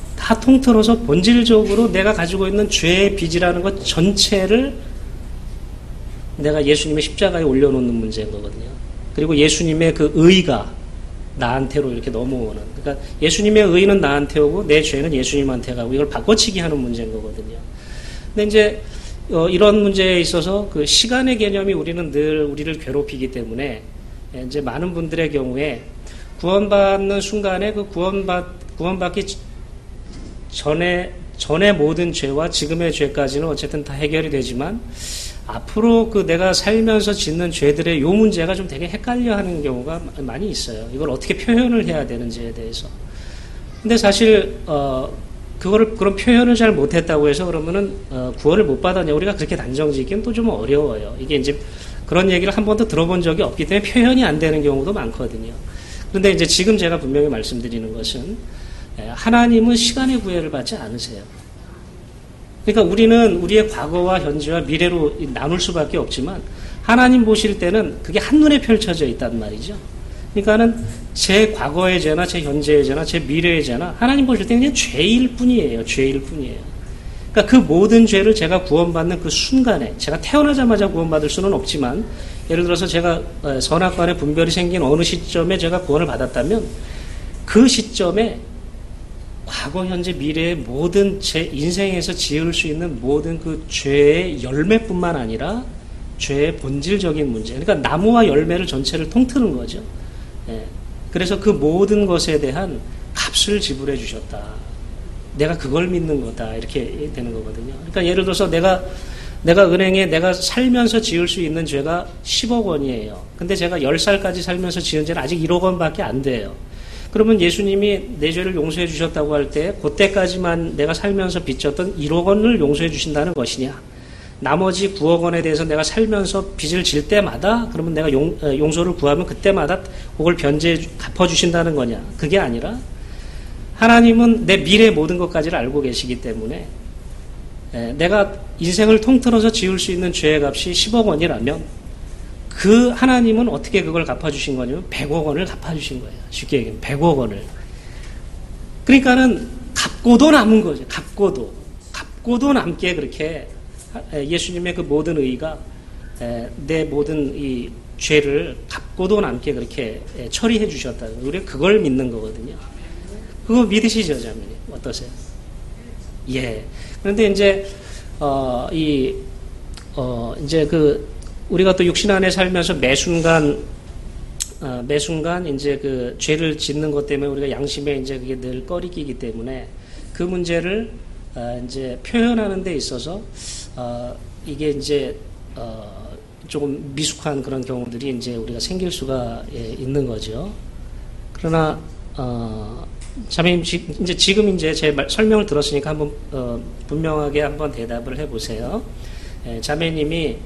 본질적으로 내가 가지고 있는 죄의 빚이라는 것 전체를 내가 예수님의 십자가에 올려놓는 문제인 거거든요. 그리고 예수님의 그 의가 나한테로 이렇게 넘어오는. 그러니까 예수님의 의는 나한테 오고 내 죄는 예수님한테 가고 이걸 바꿔치기 하는 문제인 거거든요. 근데 이제 이런 문제에 있어서 그 시간의 개념이 우리를 괴롭히기 때문에 이제 많은 분들의 경우에 구원받는 순간에 그 구원받기 전에 모든 죄와 지금의 죄까지는 어쨌든 다 해결이 되지만 앞으로 그 내가 살면서 짓는 죄들의 요 문제가 좀 되게 헷갈려 하는 경우가 많이 있어요. 이걸 어떻게 표현을 해야 되는지에 대해서. 근데 사실, 그런 표현을 잘 못했다고 해서 그러면은, 구원을 못 받았냐. 우리가 그렇게 단정 짓기는 또 좀 어려워요. 이게 이제 그런 얘기를 한 번도 들어본 적이 없기 때문에 표현이 안 되는 경우도 많거든요. 그런데 이제 지금 제가 분명히 말씀드리는 것은, 하나님은 시간의 구애를 받지 않으세요. 그러니까 우리는 우리의 과거와 현재와 미래로 나눌 수밖에 없지만 하나님 보실 때는 그게 한눈에 펼쳐져 있단 말이죠. 그러니까는 제 과거의 죄나 제 현재의 죄나 제 미래의 죄나 하나님 보실 때는 그냥 죄일 뿐이에요. 죄일 뿐이에요. 그러니까 그 모든 죄를 제가 구원받는 그 순간에 제가 태어나자마자 구원받을 수는 없지만 예를 들어서 제가 선악간의 분별이 생긴 어느 시점에 제가 구원을 받았다면 그 시점에 과거, 현재, 미래의 모든 제 인생에서 지을 수 있는 모든 그 죄의 열매뿐만 아니라 죄의 본질적인 문제. 그러니까 나무와 열매를 전체를 통틀은 거죠. 그래서 그 모든 것에 대한 값을 지불해 주셨다. 내가 그걸 믿는 거다. 이렇게 되는 거거든요. 그러니까 예를 들어서 내가 은행에 내가 살면서 지을 수 있는 죄가 10억 원이에요. 근데 제가 10살까지 살면서 지은 죄는 아직 1억 원밖에 안 돼요. 그러면 예수님이 내 죄를 용서해 주셨다고 할 때 그때까지만 내가 살면서 빚졌던 1억 원을 용서해 주신다는 것이냐, 나머지 9억 원에 대해서 내가 살면서 빚을 질 때마다 그러면 내가 용서를 구하면 그때마다 그걸 갚아주신다는 거냐. 그게 아니라 하나님은 내 미래의 모든 것까지를 알고 계시기 때문에 내가 인생을 통틀어서 지을 수 있는 죄의 값이 10억 원이라면 그 하나님은 어떻게 그걸 갚아주신 거냐면 100억 원을 갚아주신 거예요. 쉽게 얘기하면 100억 원을. 그러니까는 갚고도 남은 거죠. 갚고도 남게 그렇게 예수님의 그 모든 의가 내 모든 이 죄를 갚고도 남게 그렇게 처리해 주셨다. 우리가 그걸 믿는 거거든요. 그거 믿으시죠, 자매님? 어떠세요? 예. 그런데 이제 이제 우리가 또 육신 안에 살면서 매순간 이제 그 죄를 짓는 것 때문에 우리가 양심에 이제 그게 늘 꺼리끼기 때문에 그 문제를 이제 표현하는 데 있어서 이게 이제 조금 미숙한 그런 경우들이 이제 우리가 생길 수가 있는 거죠. 그러나 자매님 지금 이제 제 설명을 들었으니까 한번 분명하게 한번 대답을 해보세요. 자매님이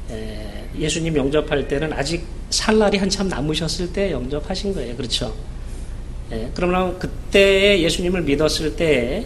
예수님 영접할 때는 아직 살 날이 한참 남으셨을 때 영접하신 거예요. 그렇죠? 그러면 그때 예수님을 믿었을 때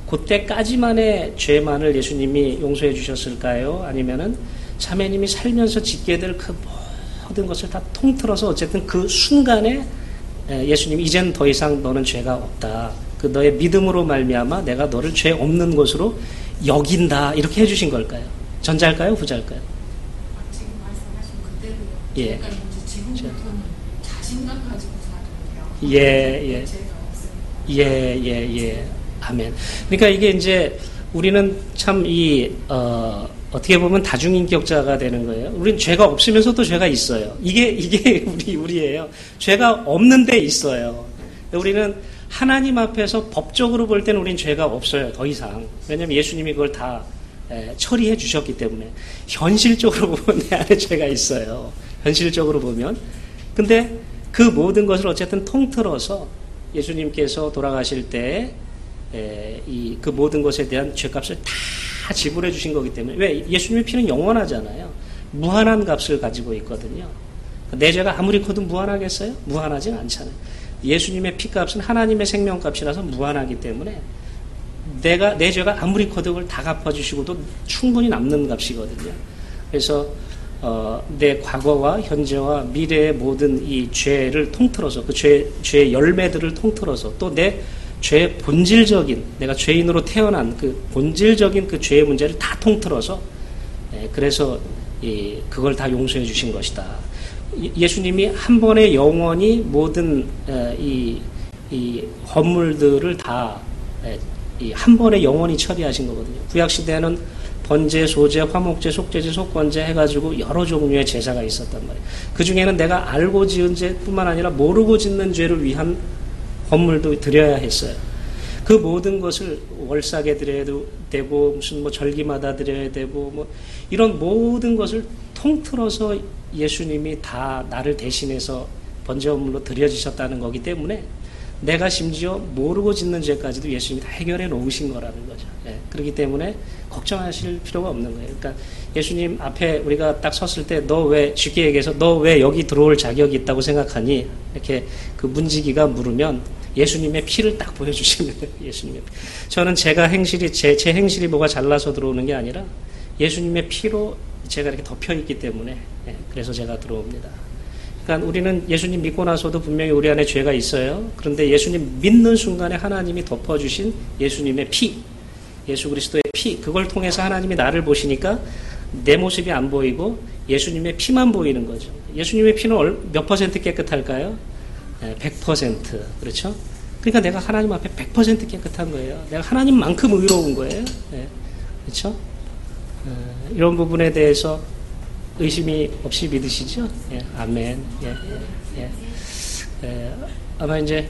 그때까지만의 죄만을 예수님이 용서해 주셨을까요? 아니면은 자매님이 살면서 짓게 될 그 모든 것을 다 통틀어서 어쨌든 그 순간에 예수님이 이젠 더 이상 너는 죄가 없다. 그 너의 믿음으로 말미암아 내가 너를 죄 없는 것으로 여긴다. 이렇게 해주신 걸까요? 전자일까요? 후자일까요? 지금 말씀하신 그대로요. 예. 그러니까 이제 지금부터는 자신감 가지고 살아요. 예. 죄가 없어요. 예. 아멘. 그러니까 이게 이제 우리는 참 어떻게 보면 다중인격자가 되는 거예요. 우리는 죄가 없으면서도 죄가 있어요. 이게 우리예요. 죄가 없는데 있어요. 우리는 하나님 앞에서 법적으로 볼 때는 우리는 죄가 없어요. 더 이상. 왜냐하면 예수님이 그걸 다 처리해 주셨기 때문에. 현실적으로 보면 내 안에 죄가 있어요. 현실적으로 보면. 근데 그 모든 것을 어쨌든 통틀어서 예수님께서 돌아가실 때 그 모든 것에 대한 죄값을 다 지불해 주신 거기 때문에. 왜? 예수님의 피는 영원하잖아요. 무한한 값을 가지고 있거든요. 내 죄가 아무리 커도 무한하겠어요? 무한하지는 않잖아요. 예수님의 피값은 하나님의 생명값이라서 무한하기 때문에 내 죄가 아무리 커도 그걸 다 갚아주시고도 충분히 남는 값이거든요. 그래서 내 과거와 현재와 미래의 모든 이 죄를 통틀어서 그 죄의 열매들을 통틀어서 또 내 죄의 본질적인 내가 죄인으로 태어난 그 본질적인 그 죄의 문제를 다 통틀어서 그래서 그걸 다 용서해 주신 것이다. 예수님이 한 번에 영원히 모든 이 허물들을 다 한 번에 영원히 처리하신 거거든요. 구약 시대에는 번제, 소제, 화목제, 속죄제, 속건제 해가지고 여러 종류의 제사가 있었단 말이에요. 그 중에는 내가 알고 지은 죄뿐만 아니라 모르고 짓는 죄를 위한 헌물도 드려야 했어요. 그 모든 것을 월삭에 드려야 되고 무슨 뭐 절기마다 드려야 되고 뭐 이런 모든 것을 통틀어서 예수님이 다 나를 대신해서 번제 헌물로 드려지셨다는 거기 때문에 내가 심지어 모르고 짓는 죄까지도 예수님이 다 해결해 놓으신 거라는 거죠. 그렇기 때문에 걱정하실 필요가 없는 거예요. 그러니까 예수님 앞에 우리가 딱 섰을 때 너 왜 쉽게 얘기해서 너 왜 여기 들어올 자격이 있다고 생각하니? 이렇게 그 문지기가 물으면 예수님의 피를 딱 보여주시면 돼요. 예수님의 피. 저는 제 행실이 뭐가 잘나서 들어오는 게 아니라 예수님의 피로 제가 이렇게 덮여 있기 때문에 그래서 제가 들어옵니다. 그러니까 우리는 예수님 믿고 나서도 분명히 우리 안에 죄가 있어요. 그런데 예수님 믿는 순간에 하나님이 덮어주신 예수님의 피, 예수 그리스도의 피, 그걸 통해서 하나님이 나를 보시니까 내 모습이 안 보이고 예수님의 피만 보이는 거죠. 예수님의 피는 몇 퍼센트 깨끗할까요? 100%. 그렇죠? 그러니까 내가 하나님 앞에 100% 깨끗한 거예요. 내가 하나님만큼 의로운 거예요. 그렇죠? 이런 부분에 대해서 의심이 없이 믿으시죠? 아멘. 아마 이제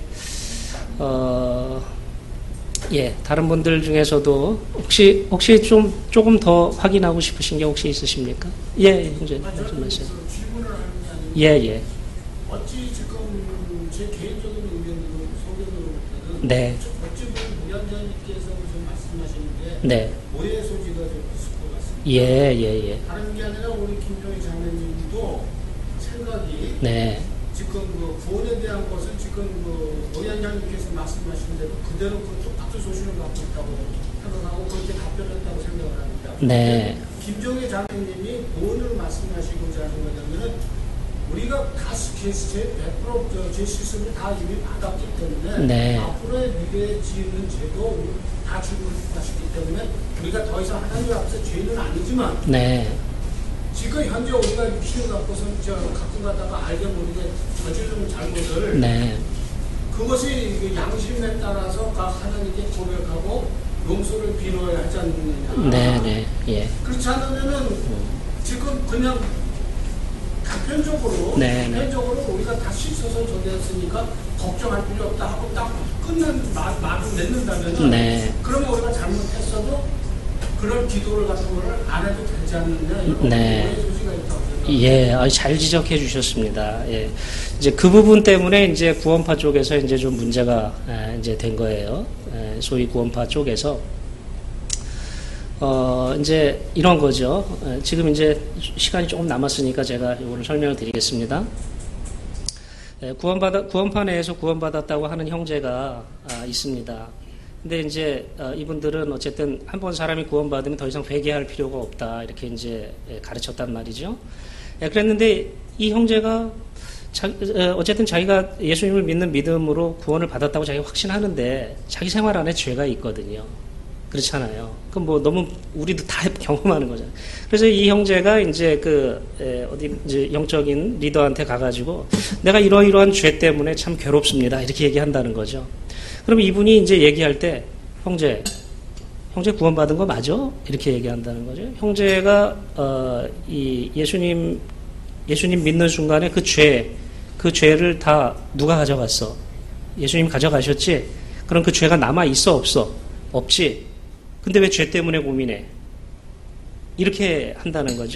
다른 분들 중에서도 혹시 조금 더 확인하고 싶으신 게 혹시 있으십니까? 형제 말씀하세요. 예. 어찌 지금 제 개인적인 의견으로 소견으로 네. 어찌 보면 위원장님께서 좀 말씀하시는데 네. 오해 소지가 좀 있을 것 같습니다. 예. 다른 게 아니라 우리 김종희 장로님도 생각이 네. 지금 그 구원에 대한 것은 지금 그 위원장님께서 말씀하신 대로 그대로 그 똑같은 소신을 갖고 있다고 생각하고 그렇게 답변했다고 생각을 합니다. 네. 김종희 장로님이 구원을 말씀하시고자 하는 거냐면은 우리가 다 100%제 시스템을 다 이미 받았기 때문에 네. 앞으로의 미래에 지은 죄도 다 주문하셨기 때문에 우리가 더 이상 하나님 앞에서 죄는 아니지만 네. 지금 현재 우리가 육신을 갖고서는 가끔 가다가 알게 모르게 저지른 잘못을 네. 그것이 그 양심에 따라서 각 하나님께 고백하고 용서를 빌어야 하지 않느냐. 네. 네. 예. 그렇지 않으면은 지금 그냥 단편적으로 네, 네. 우리가 다 씻어서 저기했으니까 걱정할 필요 없다 하고 딱 끝난 말을 맺는다면은 네. 그러면 우리가 잘못했어도 그런 기도를 같은 거를 안 해도 되지 않느냐 이런 네. 소지가 있다고 생각합니다. 예, 잘 지적해 주셨습니다. 예. 이제 그 부분 때문에 이제 구원파 쪽에서 이제 좀 문제가 이제 된 거예요. 소위 구원파 쪽에서. 이제 이런 거죠. 지금 이제 시간이 조금 남았으니까 제가 이거를 설명을 드리겠습니다. 구원파 내에서 구원받았다고 하는 형제가 있습니다. 근데 이제 이분들은 어쨌든 한 번 사람이 구원받으면 더 이상 회개할 필요가 없다 이렇게 이제 가르쳤단 말이죠. 그랬는데 이 형제가 어쨌든 자기가 예수님을 믿는 믿음으로 구원을 받았다고 자기가 확신하는데 자기 생활 안에 죄가 있거든요. 그렇잖아요. 그럼 뭐 너무 우리도 다 경험하는 거잖아요. 그래서 이 형제가 이제 어디 이제 영적인 리더한테 가가지고 내가 이러이러한 죄 때문에 참 괴롭습니다. 이렇게 얘기한다는 거죠. 그럼 이분이 이제 얘기할 때 형제 구원받은 거 맞아? 이렇게 얘기한다는 거죠. 형제가 이 예수님 믿는 순간에 그 죄를 다 누가 가져갔어? 예수님 가져가셨지? 그럼 그 죄가 남아 있어 없어? 없지. 근데 왜 죄 때문에 고민해? 이렇게 한다는 거죠.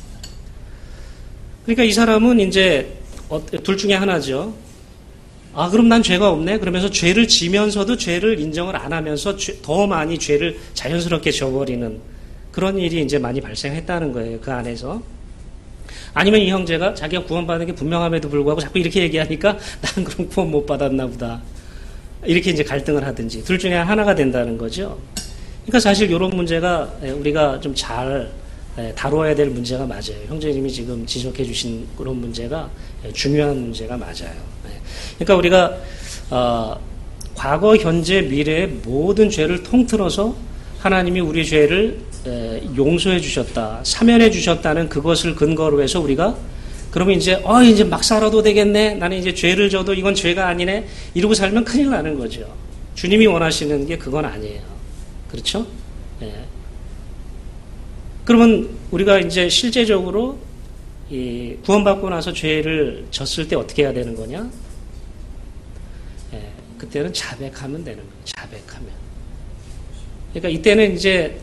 그러니까 이 사람은 이제 둘 중에 하나죠. 그럼 난 죄가 없네? 그러면서 죄를 지면서도 죄를 인정을 안 하면서 더 많이 죄를 자연스럽게 져버리는 그런 일이 이제 많이 발생했다는 거예요. 그 안에서. 아니면 이 형제가 자기가 구원받은 게 분명함에도 불구하고 자꾸 이렇게 얘기하니까 나는 그럼 구원 못 받았나 보다. 이렇게 이제 갈등을 하든지. 둘 중에 하나가 된다는 거죠. 그러니까 사실 이런 문제가 우리가 좀 잘 다뤄야 될 문제가 맞아요. 형제님이 지금 지적해 주신 그런 문제가 중요한 문제가 맞아요. 그러니까 우리가 과거, 현재, 미래의 모든 죄를 통틀어서 하나님이 우리 죄를 용서해 주셨다, 사면해 주셨다는 그것을 근거로 해서 우리가 그러면 이제 막 살아도 되겠네. 나는 이제 죄를 져도 이건 죄가 아니네. 이러고 살면 큰일 나는 거죠. 주님이 원하시는 게 그건 아니에요. 그렇죠? 예. 그러면 우리가 이제 실제적으로 이 구원받고 나서 죄를 졌을 때 어떻게 해야 되는 거냐? 예. 그때는 자백하면 되는 거예요. 자백하면. 그러니까 이때는 이제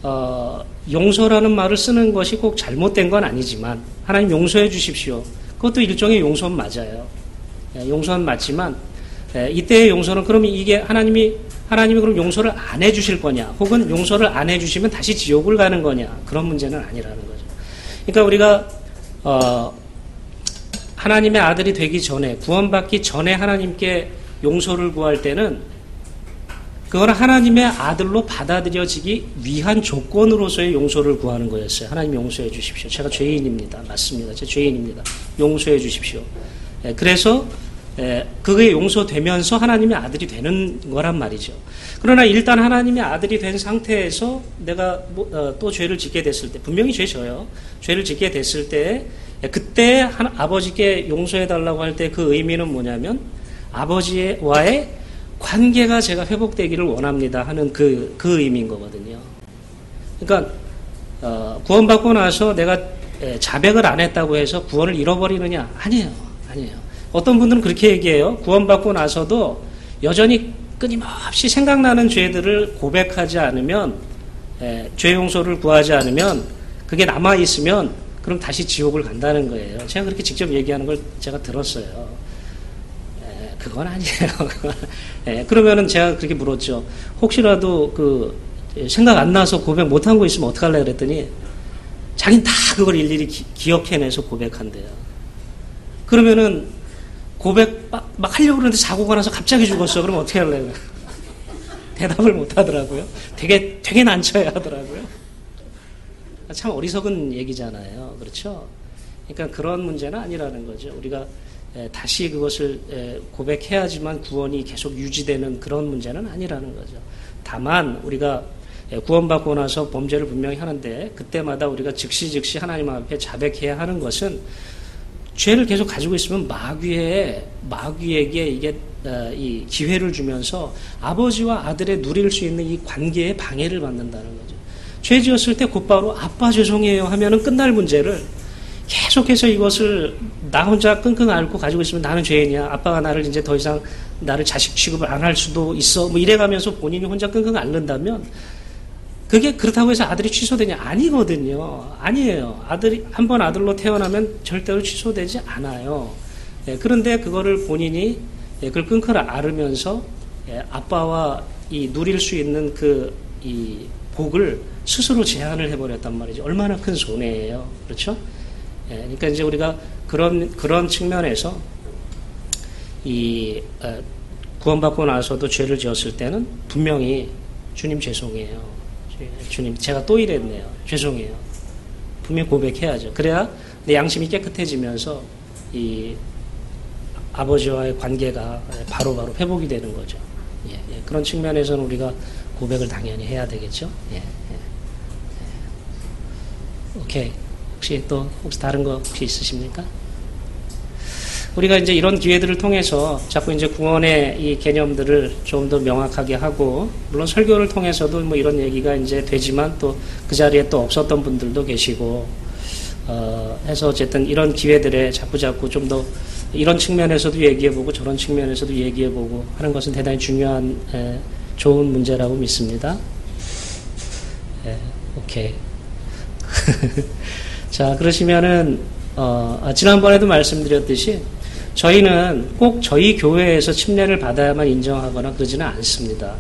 용서라는 말을 쓰는 것이 꼭 잘못된 건 아니지만 하나님 용서해 주십시오. 그것도 일종의 용서는 맞아요. 예, 용서는 맞지만 이때의 용서는 그럼 이게 하나님이 그럼 용서를 안 해주실 거냐, 혹은 용서를 안 해주시면 다시 지옥을 가는 거냐, 그런 문제는 아니라는 거죠. 그러니까 우리가 하나님의 아들이 되기 전에, 구원받기 전에 하나님께 용서를 구할 때는 그거는 하나님의 아들로 받아들여지기 위한 조건으로서의 용서를 구하는 거였어요. 하나님 용서해 주십시오. 제가 죄인입니다. 맞습니다. 제가 죄인입니다. 용서해 주십시오. 그래서 그게 용서되면서 하나님의 아들이 되는 거란 말이죠. 그러나 일단 하나님의 아들이 된 상태에서 내가 또 죄를 짓게 됐을 때, 분명히 죄 져요. 죄를 짓게 됐을 때 그때 아버지께 용서해 달라고 할 때 그 의미는 뭐냐면 아버지와의 관계가 제가 회복되기를 원합니다 하는 그 의미인 거거든요. 그러니까 구원받고 나서 내가 자백을 안 했다고 해서 구원을 잃어버리느냐? 아니에요. 어떤 분들은 그렇게 얘기해요. 구원받고 나서도 여전히 끊임없이 생각나는 죄들을 고백하지 않으면, 죄 용서를 구하지 않으면, 그게 남아있으면, 그럼 다시 지옥을 간다는 거예요. 제가 그렇게 직접 얘기하는 걸 제가 들었어요. 그건 아니에요. 그러면은 제가 그렇게 물었죠. 혹시라도 생각 안 나서 고백 못한 거 있으면 어떡할래 그랬더니, 자기는 다 그걸 일일이 기억해내서 고백한대요. 그러면은, 고백 막 하려고 그러는데 사고가 나서 갑자기 죽었어. 그럼 어떻게 할래요? 대답을 못 하더라고요. 되게 난처해 하더라고요. 참 어리석은 얘기잖아요. 그렇죠? 그러니까 그런 문제는 아니라는 거죠. 우리가 다시 그것을 고백해야지만 구원이 계속 유지되는 그런 문제는 아니라는 거죠. 다만 우리가 구원받고 나서 범죄를 분명히 하는데 그때마다 우리가 즉시 하나님 앞에 자백해야 하는 것은 죄를 계속 가지고 있으면 마귀에게 이게 이 기회를 주면서 아버지와 아들의 누릴 수 있는 이 관계에 방해를 받는다는 거죠. 죄 지었을 때 곧바로 아빠 죄송해요 하면은 끝날 문제를 계속해서 이것을 나 혼자 끙끙 앓고 가지고 있으면 나는 죄인이야. 아빠가 나를 이제 더 이상 나를 자식 취급을 안 할 수도 있어. 뭐 이래가면서 본인이 혼자 끙끙 앓는다면 그게 그렇다고 해서 아들이 취소되냐? 아니거든요. 아니에요. 아들이 한번 아들로 태어나면 절대로 취소되지 않아요. 그런데 그거를 본인이 그걸 끙끙 앓으면서 아빠와 이 누릴 수 있는 이 복을 스스로 제한을 해버렸단 말이죠. 얼마나 큰 손해예요. 그렇죠? 그러니까 이제 우리가 그런 측면에서 구원받고 나서도 죄를 지었을 때는 분명히 주님 죄송해요. 주님 제가 또 이랬네요. 죄송해요. 분명히 고백해야죠. 그래야 내 양심이 깨끗해지면서 이 아버지와의 관계가 바로바로 회복이 되는 거죠. 그런 측면에서는 우리가 고백을 당연히 해야 되겠죠. 오케이. 혹시 다른 거 혹시 있으십니까? 우리가 이제 이런 기회들을 통해서 자꾸 이제 구원의 이 개념들을 좀 더 명확하게 하고, 물론 설교를 통해서도 뭐 이런 얘기가 이제 되지만 또 그 자리에 또 없었던 분들도 계시고, 해서 어쨌든 이런 기회들에 자꾸 좀 더 이런 측면에서도 얘기해보고 저런 측면에서도 얘기해보고 하는 것은 대단히 중요한, 좋은 문제라고 믿습니다. 오케이. 자, 그러시면은, 지난번에도 말씀드렸듯이 저희는 꼭 저희 교회에서 침례를 받아야만 인정하거나 그러지는 않습니다.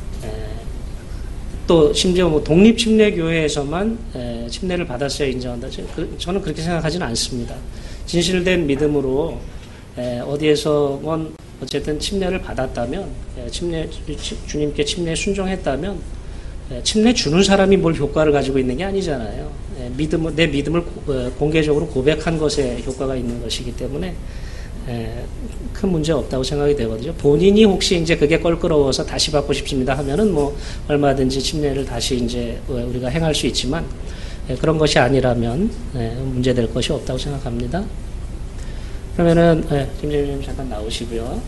또 심지어 뭐 독립 침례 교회에서만 침례를 받았어야 인정한다. 저는 그렇게 생각하지는 않습니다. 진실된 믿음으로 어디에서건 어쨌든 침례를 받았다면, 주님께 침례에 순종했다면 침례 주는 사람이 뭘 효과를 가지고 있는 게 아니잖아요. 내 믿음을 공개적으로 고백한 것에 효과가 있는 것이기 때문에 큰 문제 없다고 생각이 되거든요. 본인이 혹시 이제 그게 껄끄러워서 다시 받고 싶습니다 하면은 뭐 얼마든지 침례를 다시 이제 우리가 행할 수 있지만, 그런 것이 아니라면 문제될 것이 없다고 생각합니다. 그러면은 김재민님 잠깐 나오시고요.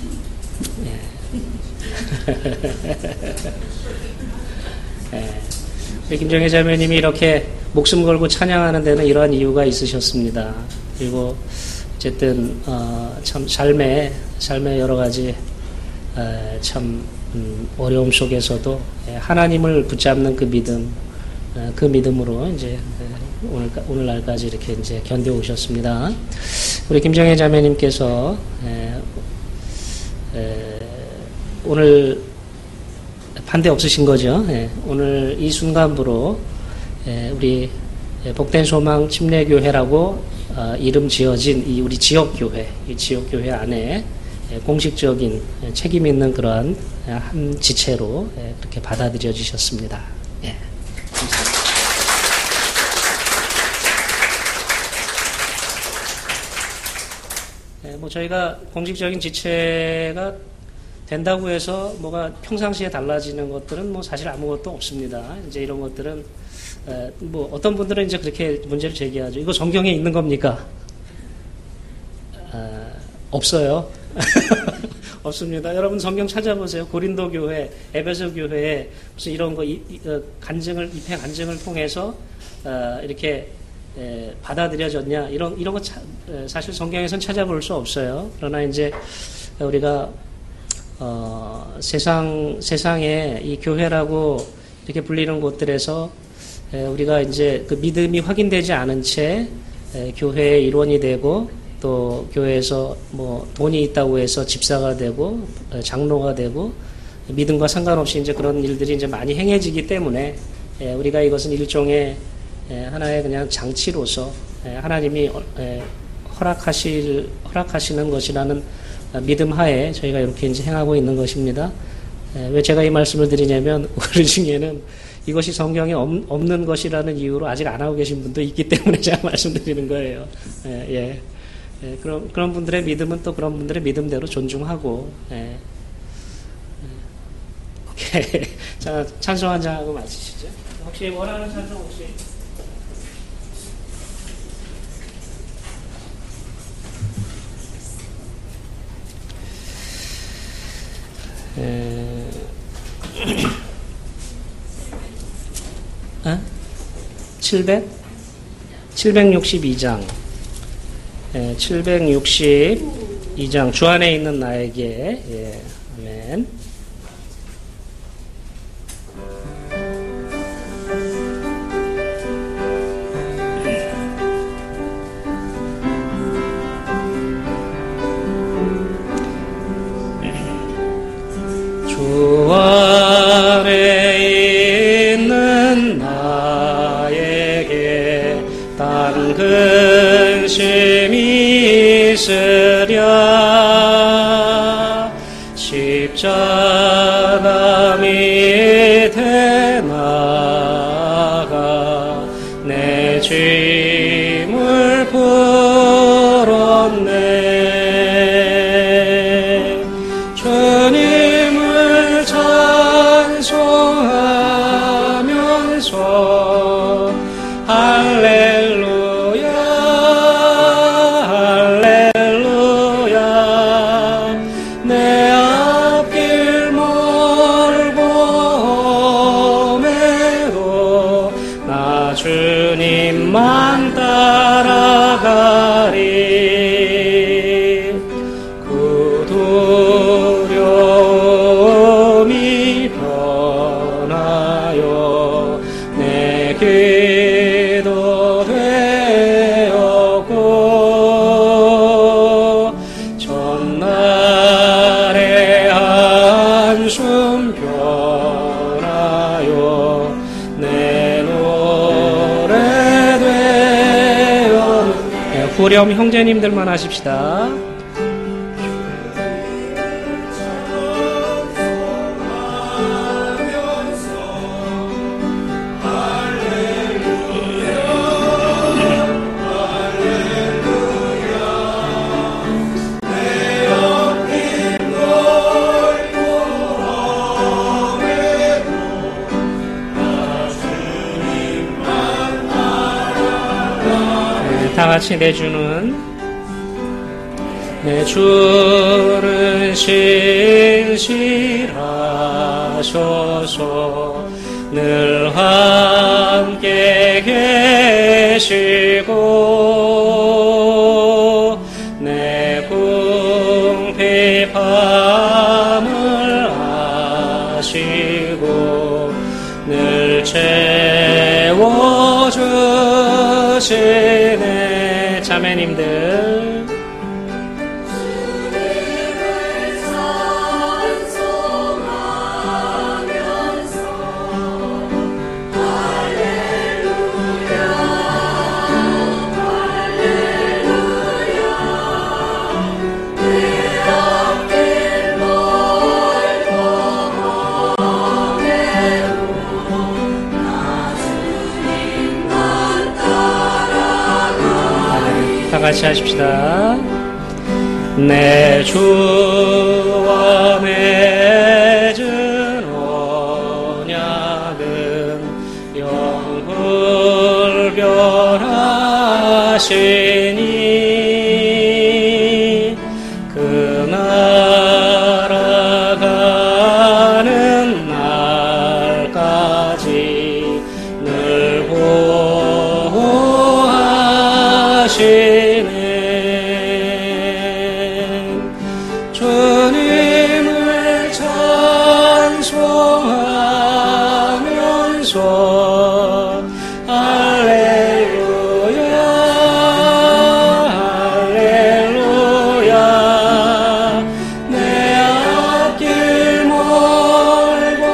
김정혜 자매님이 이렇게 목숨 걸고 찬양하는 데는 이러한 이유가 있으셨습니다. 그리고 어쨌든 참 삶의 여러 가지 참 어려움 속에서도 하나님을 붙잡는 그 믿음, 그 믿음으로 이제 오늘날까지 이렇게 이제 견뎌 오셨습니다. 우리 김정혜 자매님께서 오늘 반대 없으신 거죠? 오늘 이 순간부로 우리 복된 소망 침례교회라고 이름 지어진 이 우리 지역교회, 이 지역교회 안에 공식적인 책임 있는 그러한 한 지체로 그렇게 받아들여지셨습니다. 뭐 저희가 공식적인 지체가 된다고 해서 뭐가 평상시에 달라지는 것들은 뭐 사실 아무것도 없습니다. 이제 이런 것들은 뭐 어떤 분들은 이제 그렇게 문제를 제기하죠. 이거 성경에 있는 겁니까? 없어요. 없습니다. 여러분 성경 찾아보세요. 고린도 교회, 에베소 교회에 무슨 이런 거 입회 간증을 통해서 이렇게 받아들여졌냐 이런 거 사실 성경에선 찾아볼 수 없어요. 그러나 이제 우리가 세상에 이 교회라고 이렇게 불리는 곳들에서 우리가 이제 그 믿음이 확인되지 않은 채 교회의 일원이 되고, 또 교회에서 뭐 돈이 있다고 해서 집사가 되고 장로가 되고 믿음과 상관없이 이제 그런 일들이 이제 많이 행해지기 때문에 우리가 이것은 일종의 하나의 그냥 장치로서 하나님이 허락하시는 것이라는 믿음 하에 저희가 이렇게 이제 행하고 있는 것입니다. 왜 제가 이 말씀을 드리냐면 우리 중에는 이것이 성경에 없는 것이라는 이유로 아직 안 하고 계신 분도 있기 때문에 제가 말씀드리는 거예요. 예. 그런 분들의 믿음은 또 그런 분들의 믿음대로 존중하고, 오케이. 자, 찬송 한 장 하고 마치시죠. 혹시 원하는 찬송 혹시? 어? 762장. 762장. 주 안에 있는 나에게. 예, 아멘. 주 안에 있는 나에게 단 근심이 있으랴. 십자가 밑에 나가 내 짐을 풀었네. 주님을 찬송하면서 할렐루야 할렐루야. 내 앞길 멀고 험해도 나 주님만 따라가리. 그 두려움이 변하여 내 기도 되었고, 전날의 한숨 변하여 내 노래 되었네. 후렴 형제님들만 하십시다. 다 같이 내 주는 신실하셔서 늘 함께 계시고 내 궁핍함을 아시고 늘 채워주시네. 자매님들 다 같이 하십시다. 내 주와 맺은 언약은 영불변하시니 그 나라 가는 날까지 늘 보호하시니 주님을 찬송하면서 할렐루야 할렐루야. 내 앞길 멀고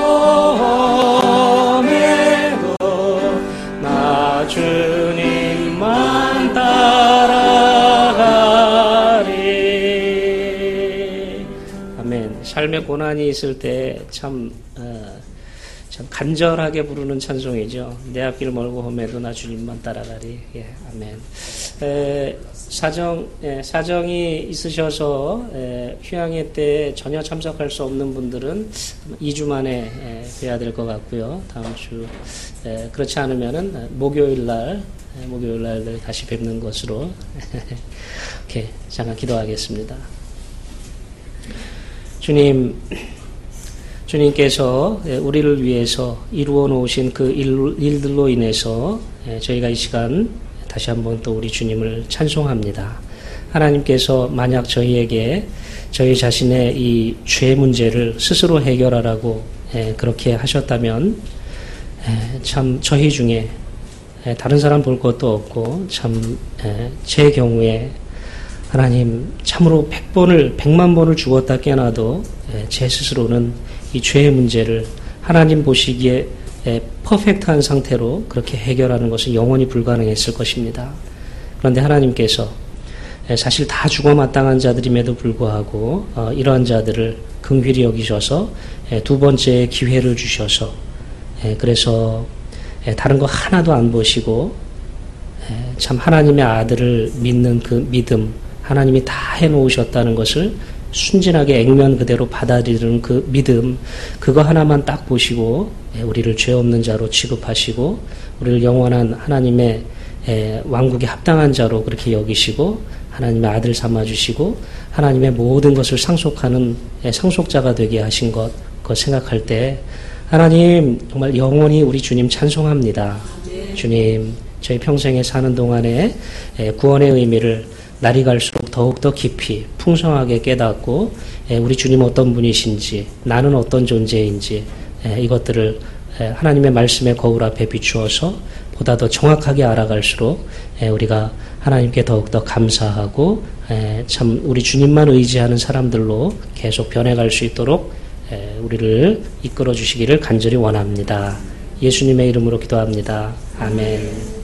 험해도 나 주님만 따라가리. 아멘. 삶의 고난이 있을 때 참 참 간절하게 부르는 찬송이죠. 내 앞길 멀고 험해도 나 주님만 따라가리. 예, 아멘. 사정이 있으셔서 휴양회 때 전혀 참석할 수 없는 분들은 2주 만에 뵈야 될 것 같고요. 다음 주 그렇지 않으면은 목요일 날 다시 뵙는 것으로 이렇게 잠깐 기도하겠습니다. 주님께서 우리를 위해서 이루어 놓으신 그 일들로 인해서 저희가 이 시간 다시 한번 또 우리 주님을 찬송합니다. 하나님께서 만약 저희에게 저희 자신의 이 죄 문제를 스스로 해결하라고 그렇게 하셨다면 참 저희 중에 다른 사람 볼 것도 없고 참 제 경우에 하나님 참으로 100만 번을 죽었다 깨어나도 제 스스로는 이 죄의 문제를 하나님 보시기에 퍼펙트한 상태로 그렇게 해결하는 것은 영원히 불가능했을 것입니다. 그런데 하나님께서 사실 다 죽어 마땅한 자들임에도 불구하고 이러한 자들을 긍휼히 여기셔서 두 번째 기회를 주셔서 그래서 다른 거 하나도 안 보시고 참 하나님의 아들을 믿는 그 믿음, 하나님이 다 해놓으셨다는 것을 순진하게 액면 그대로 받아들이는 그 믿음, 그거 하나만 딱 보시고 우리를 죄 없는 자로 취급하시고 우리를 영원한 하나님의 왕국에 합당한 자로 그렇게 여기시고 하나님의 아들 삼아주시고 하나님의 모든 것을 상속하는 상속자가 되게 하신 것, 그거 생각할 때 하나님 정말 영원히 우리 주님 찬송합니다. 주님, 저희 평생에 사는 동안에 구원의 의미를 날이 갈수록 더욱더 깊이 풍성하게 깨닫고 우리 주님 어떤 분이신지, 나는 어떤 존재인지 이것들을 하나님의 말씀의 거울 앞에 비추어서 보다 더 정확하게 알아갈수록 우리가 하나님께 더욱더 감사하고 참 우리 주님만 의지하는 사람들로 계속 변해갈 수 있도록 우리를 이끌어 주시기를 간절히 원합니다. 예수님의 이름으로 기도합니다. 아멘.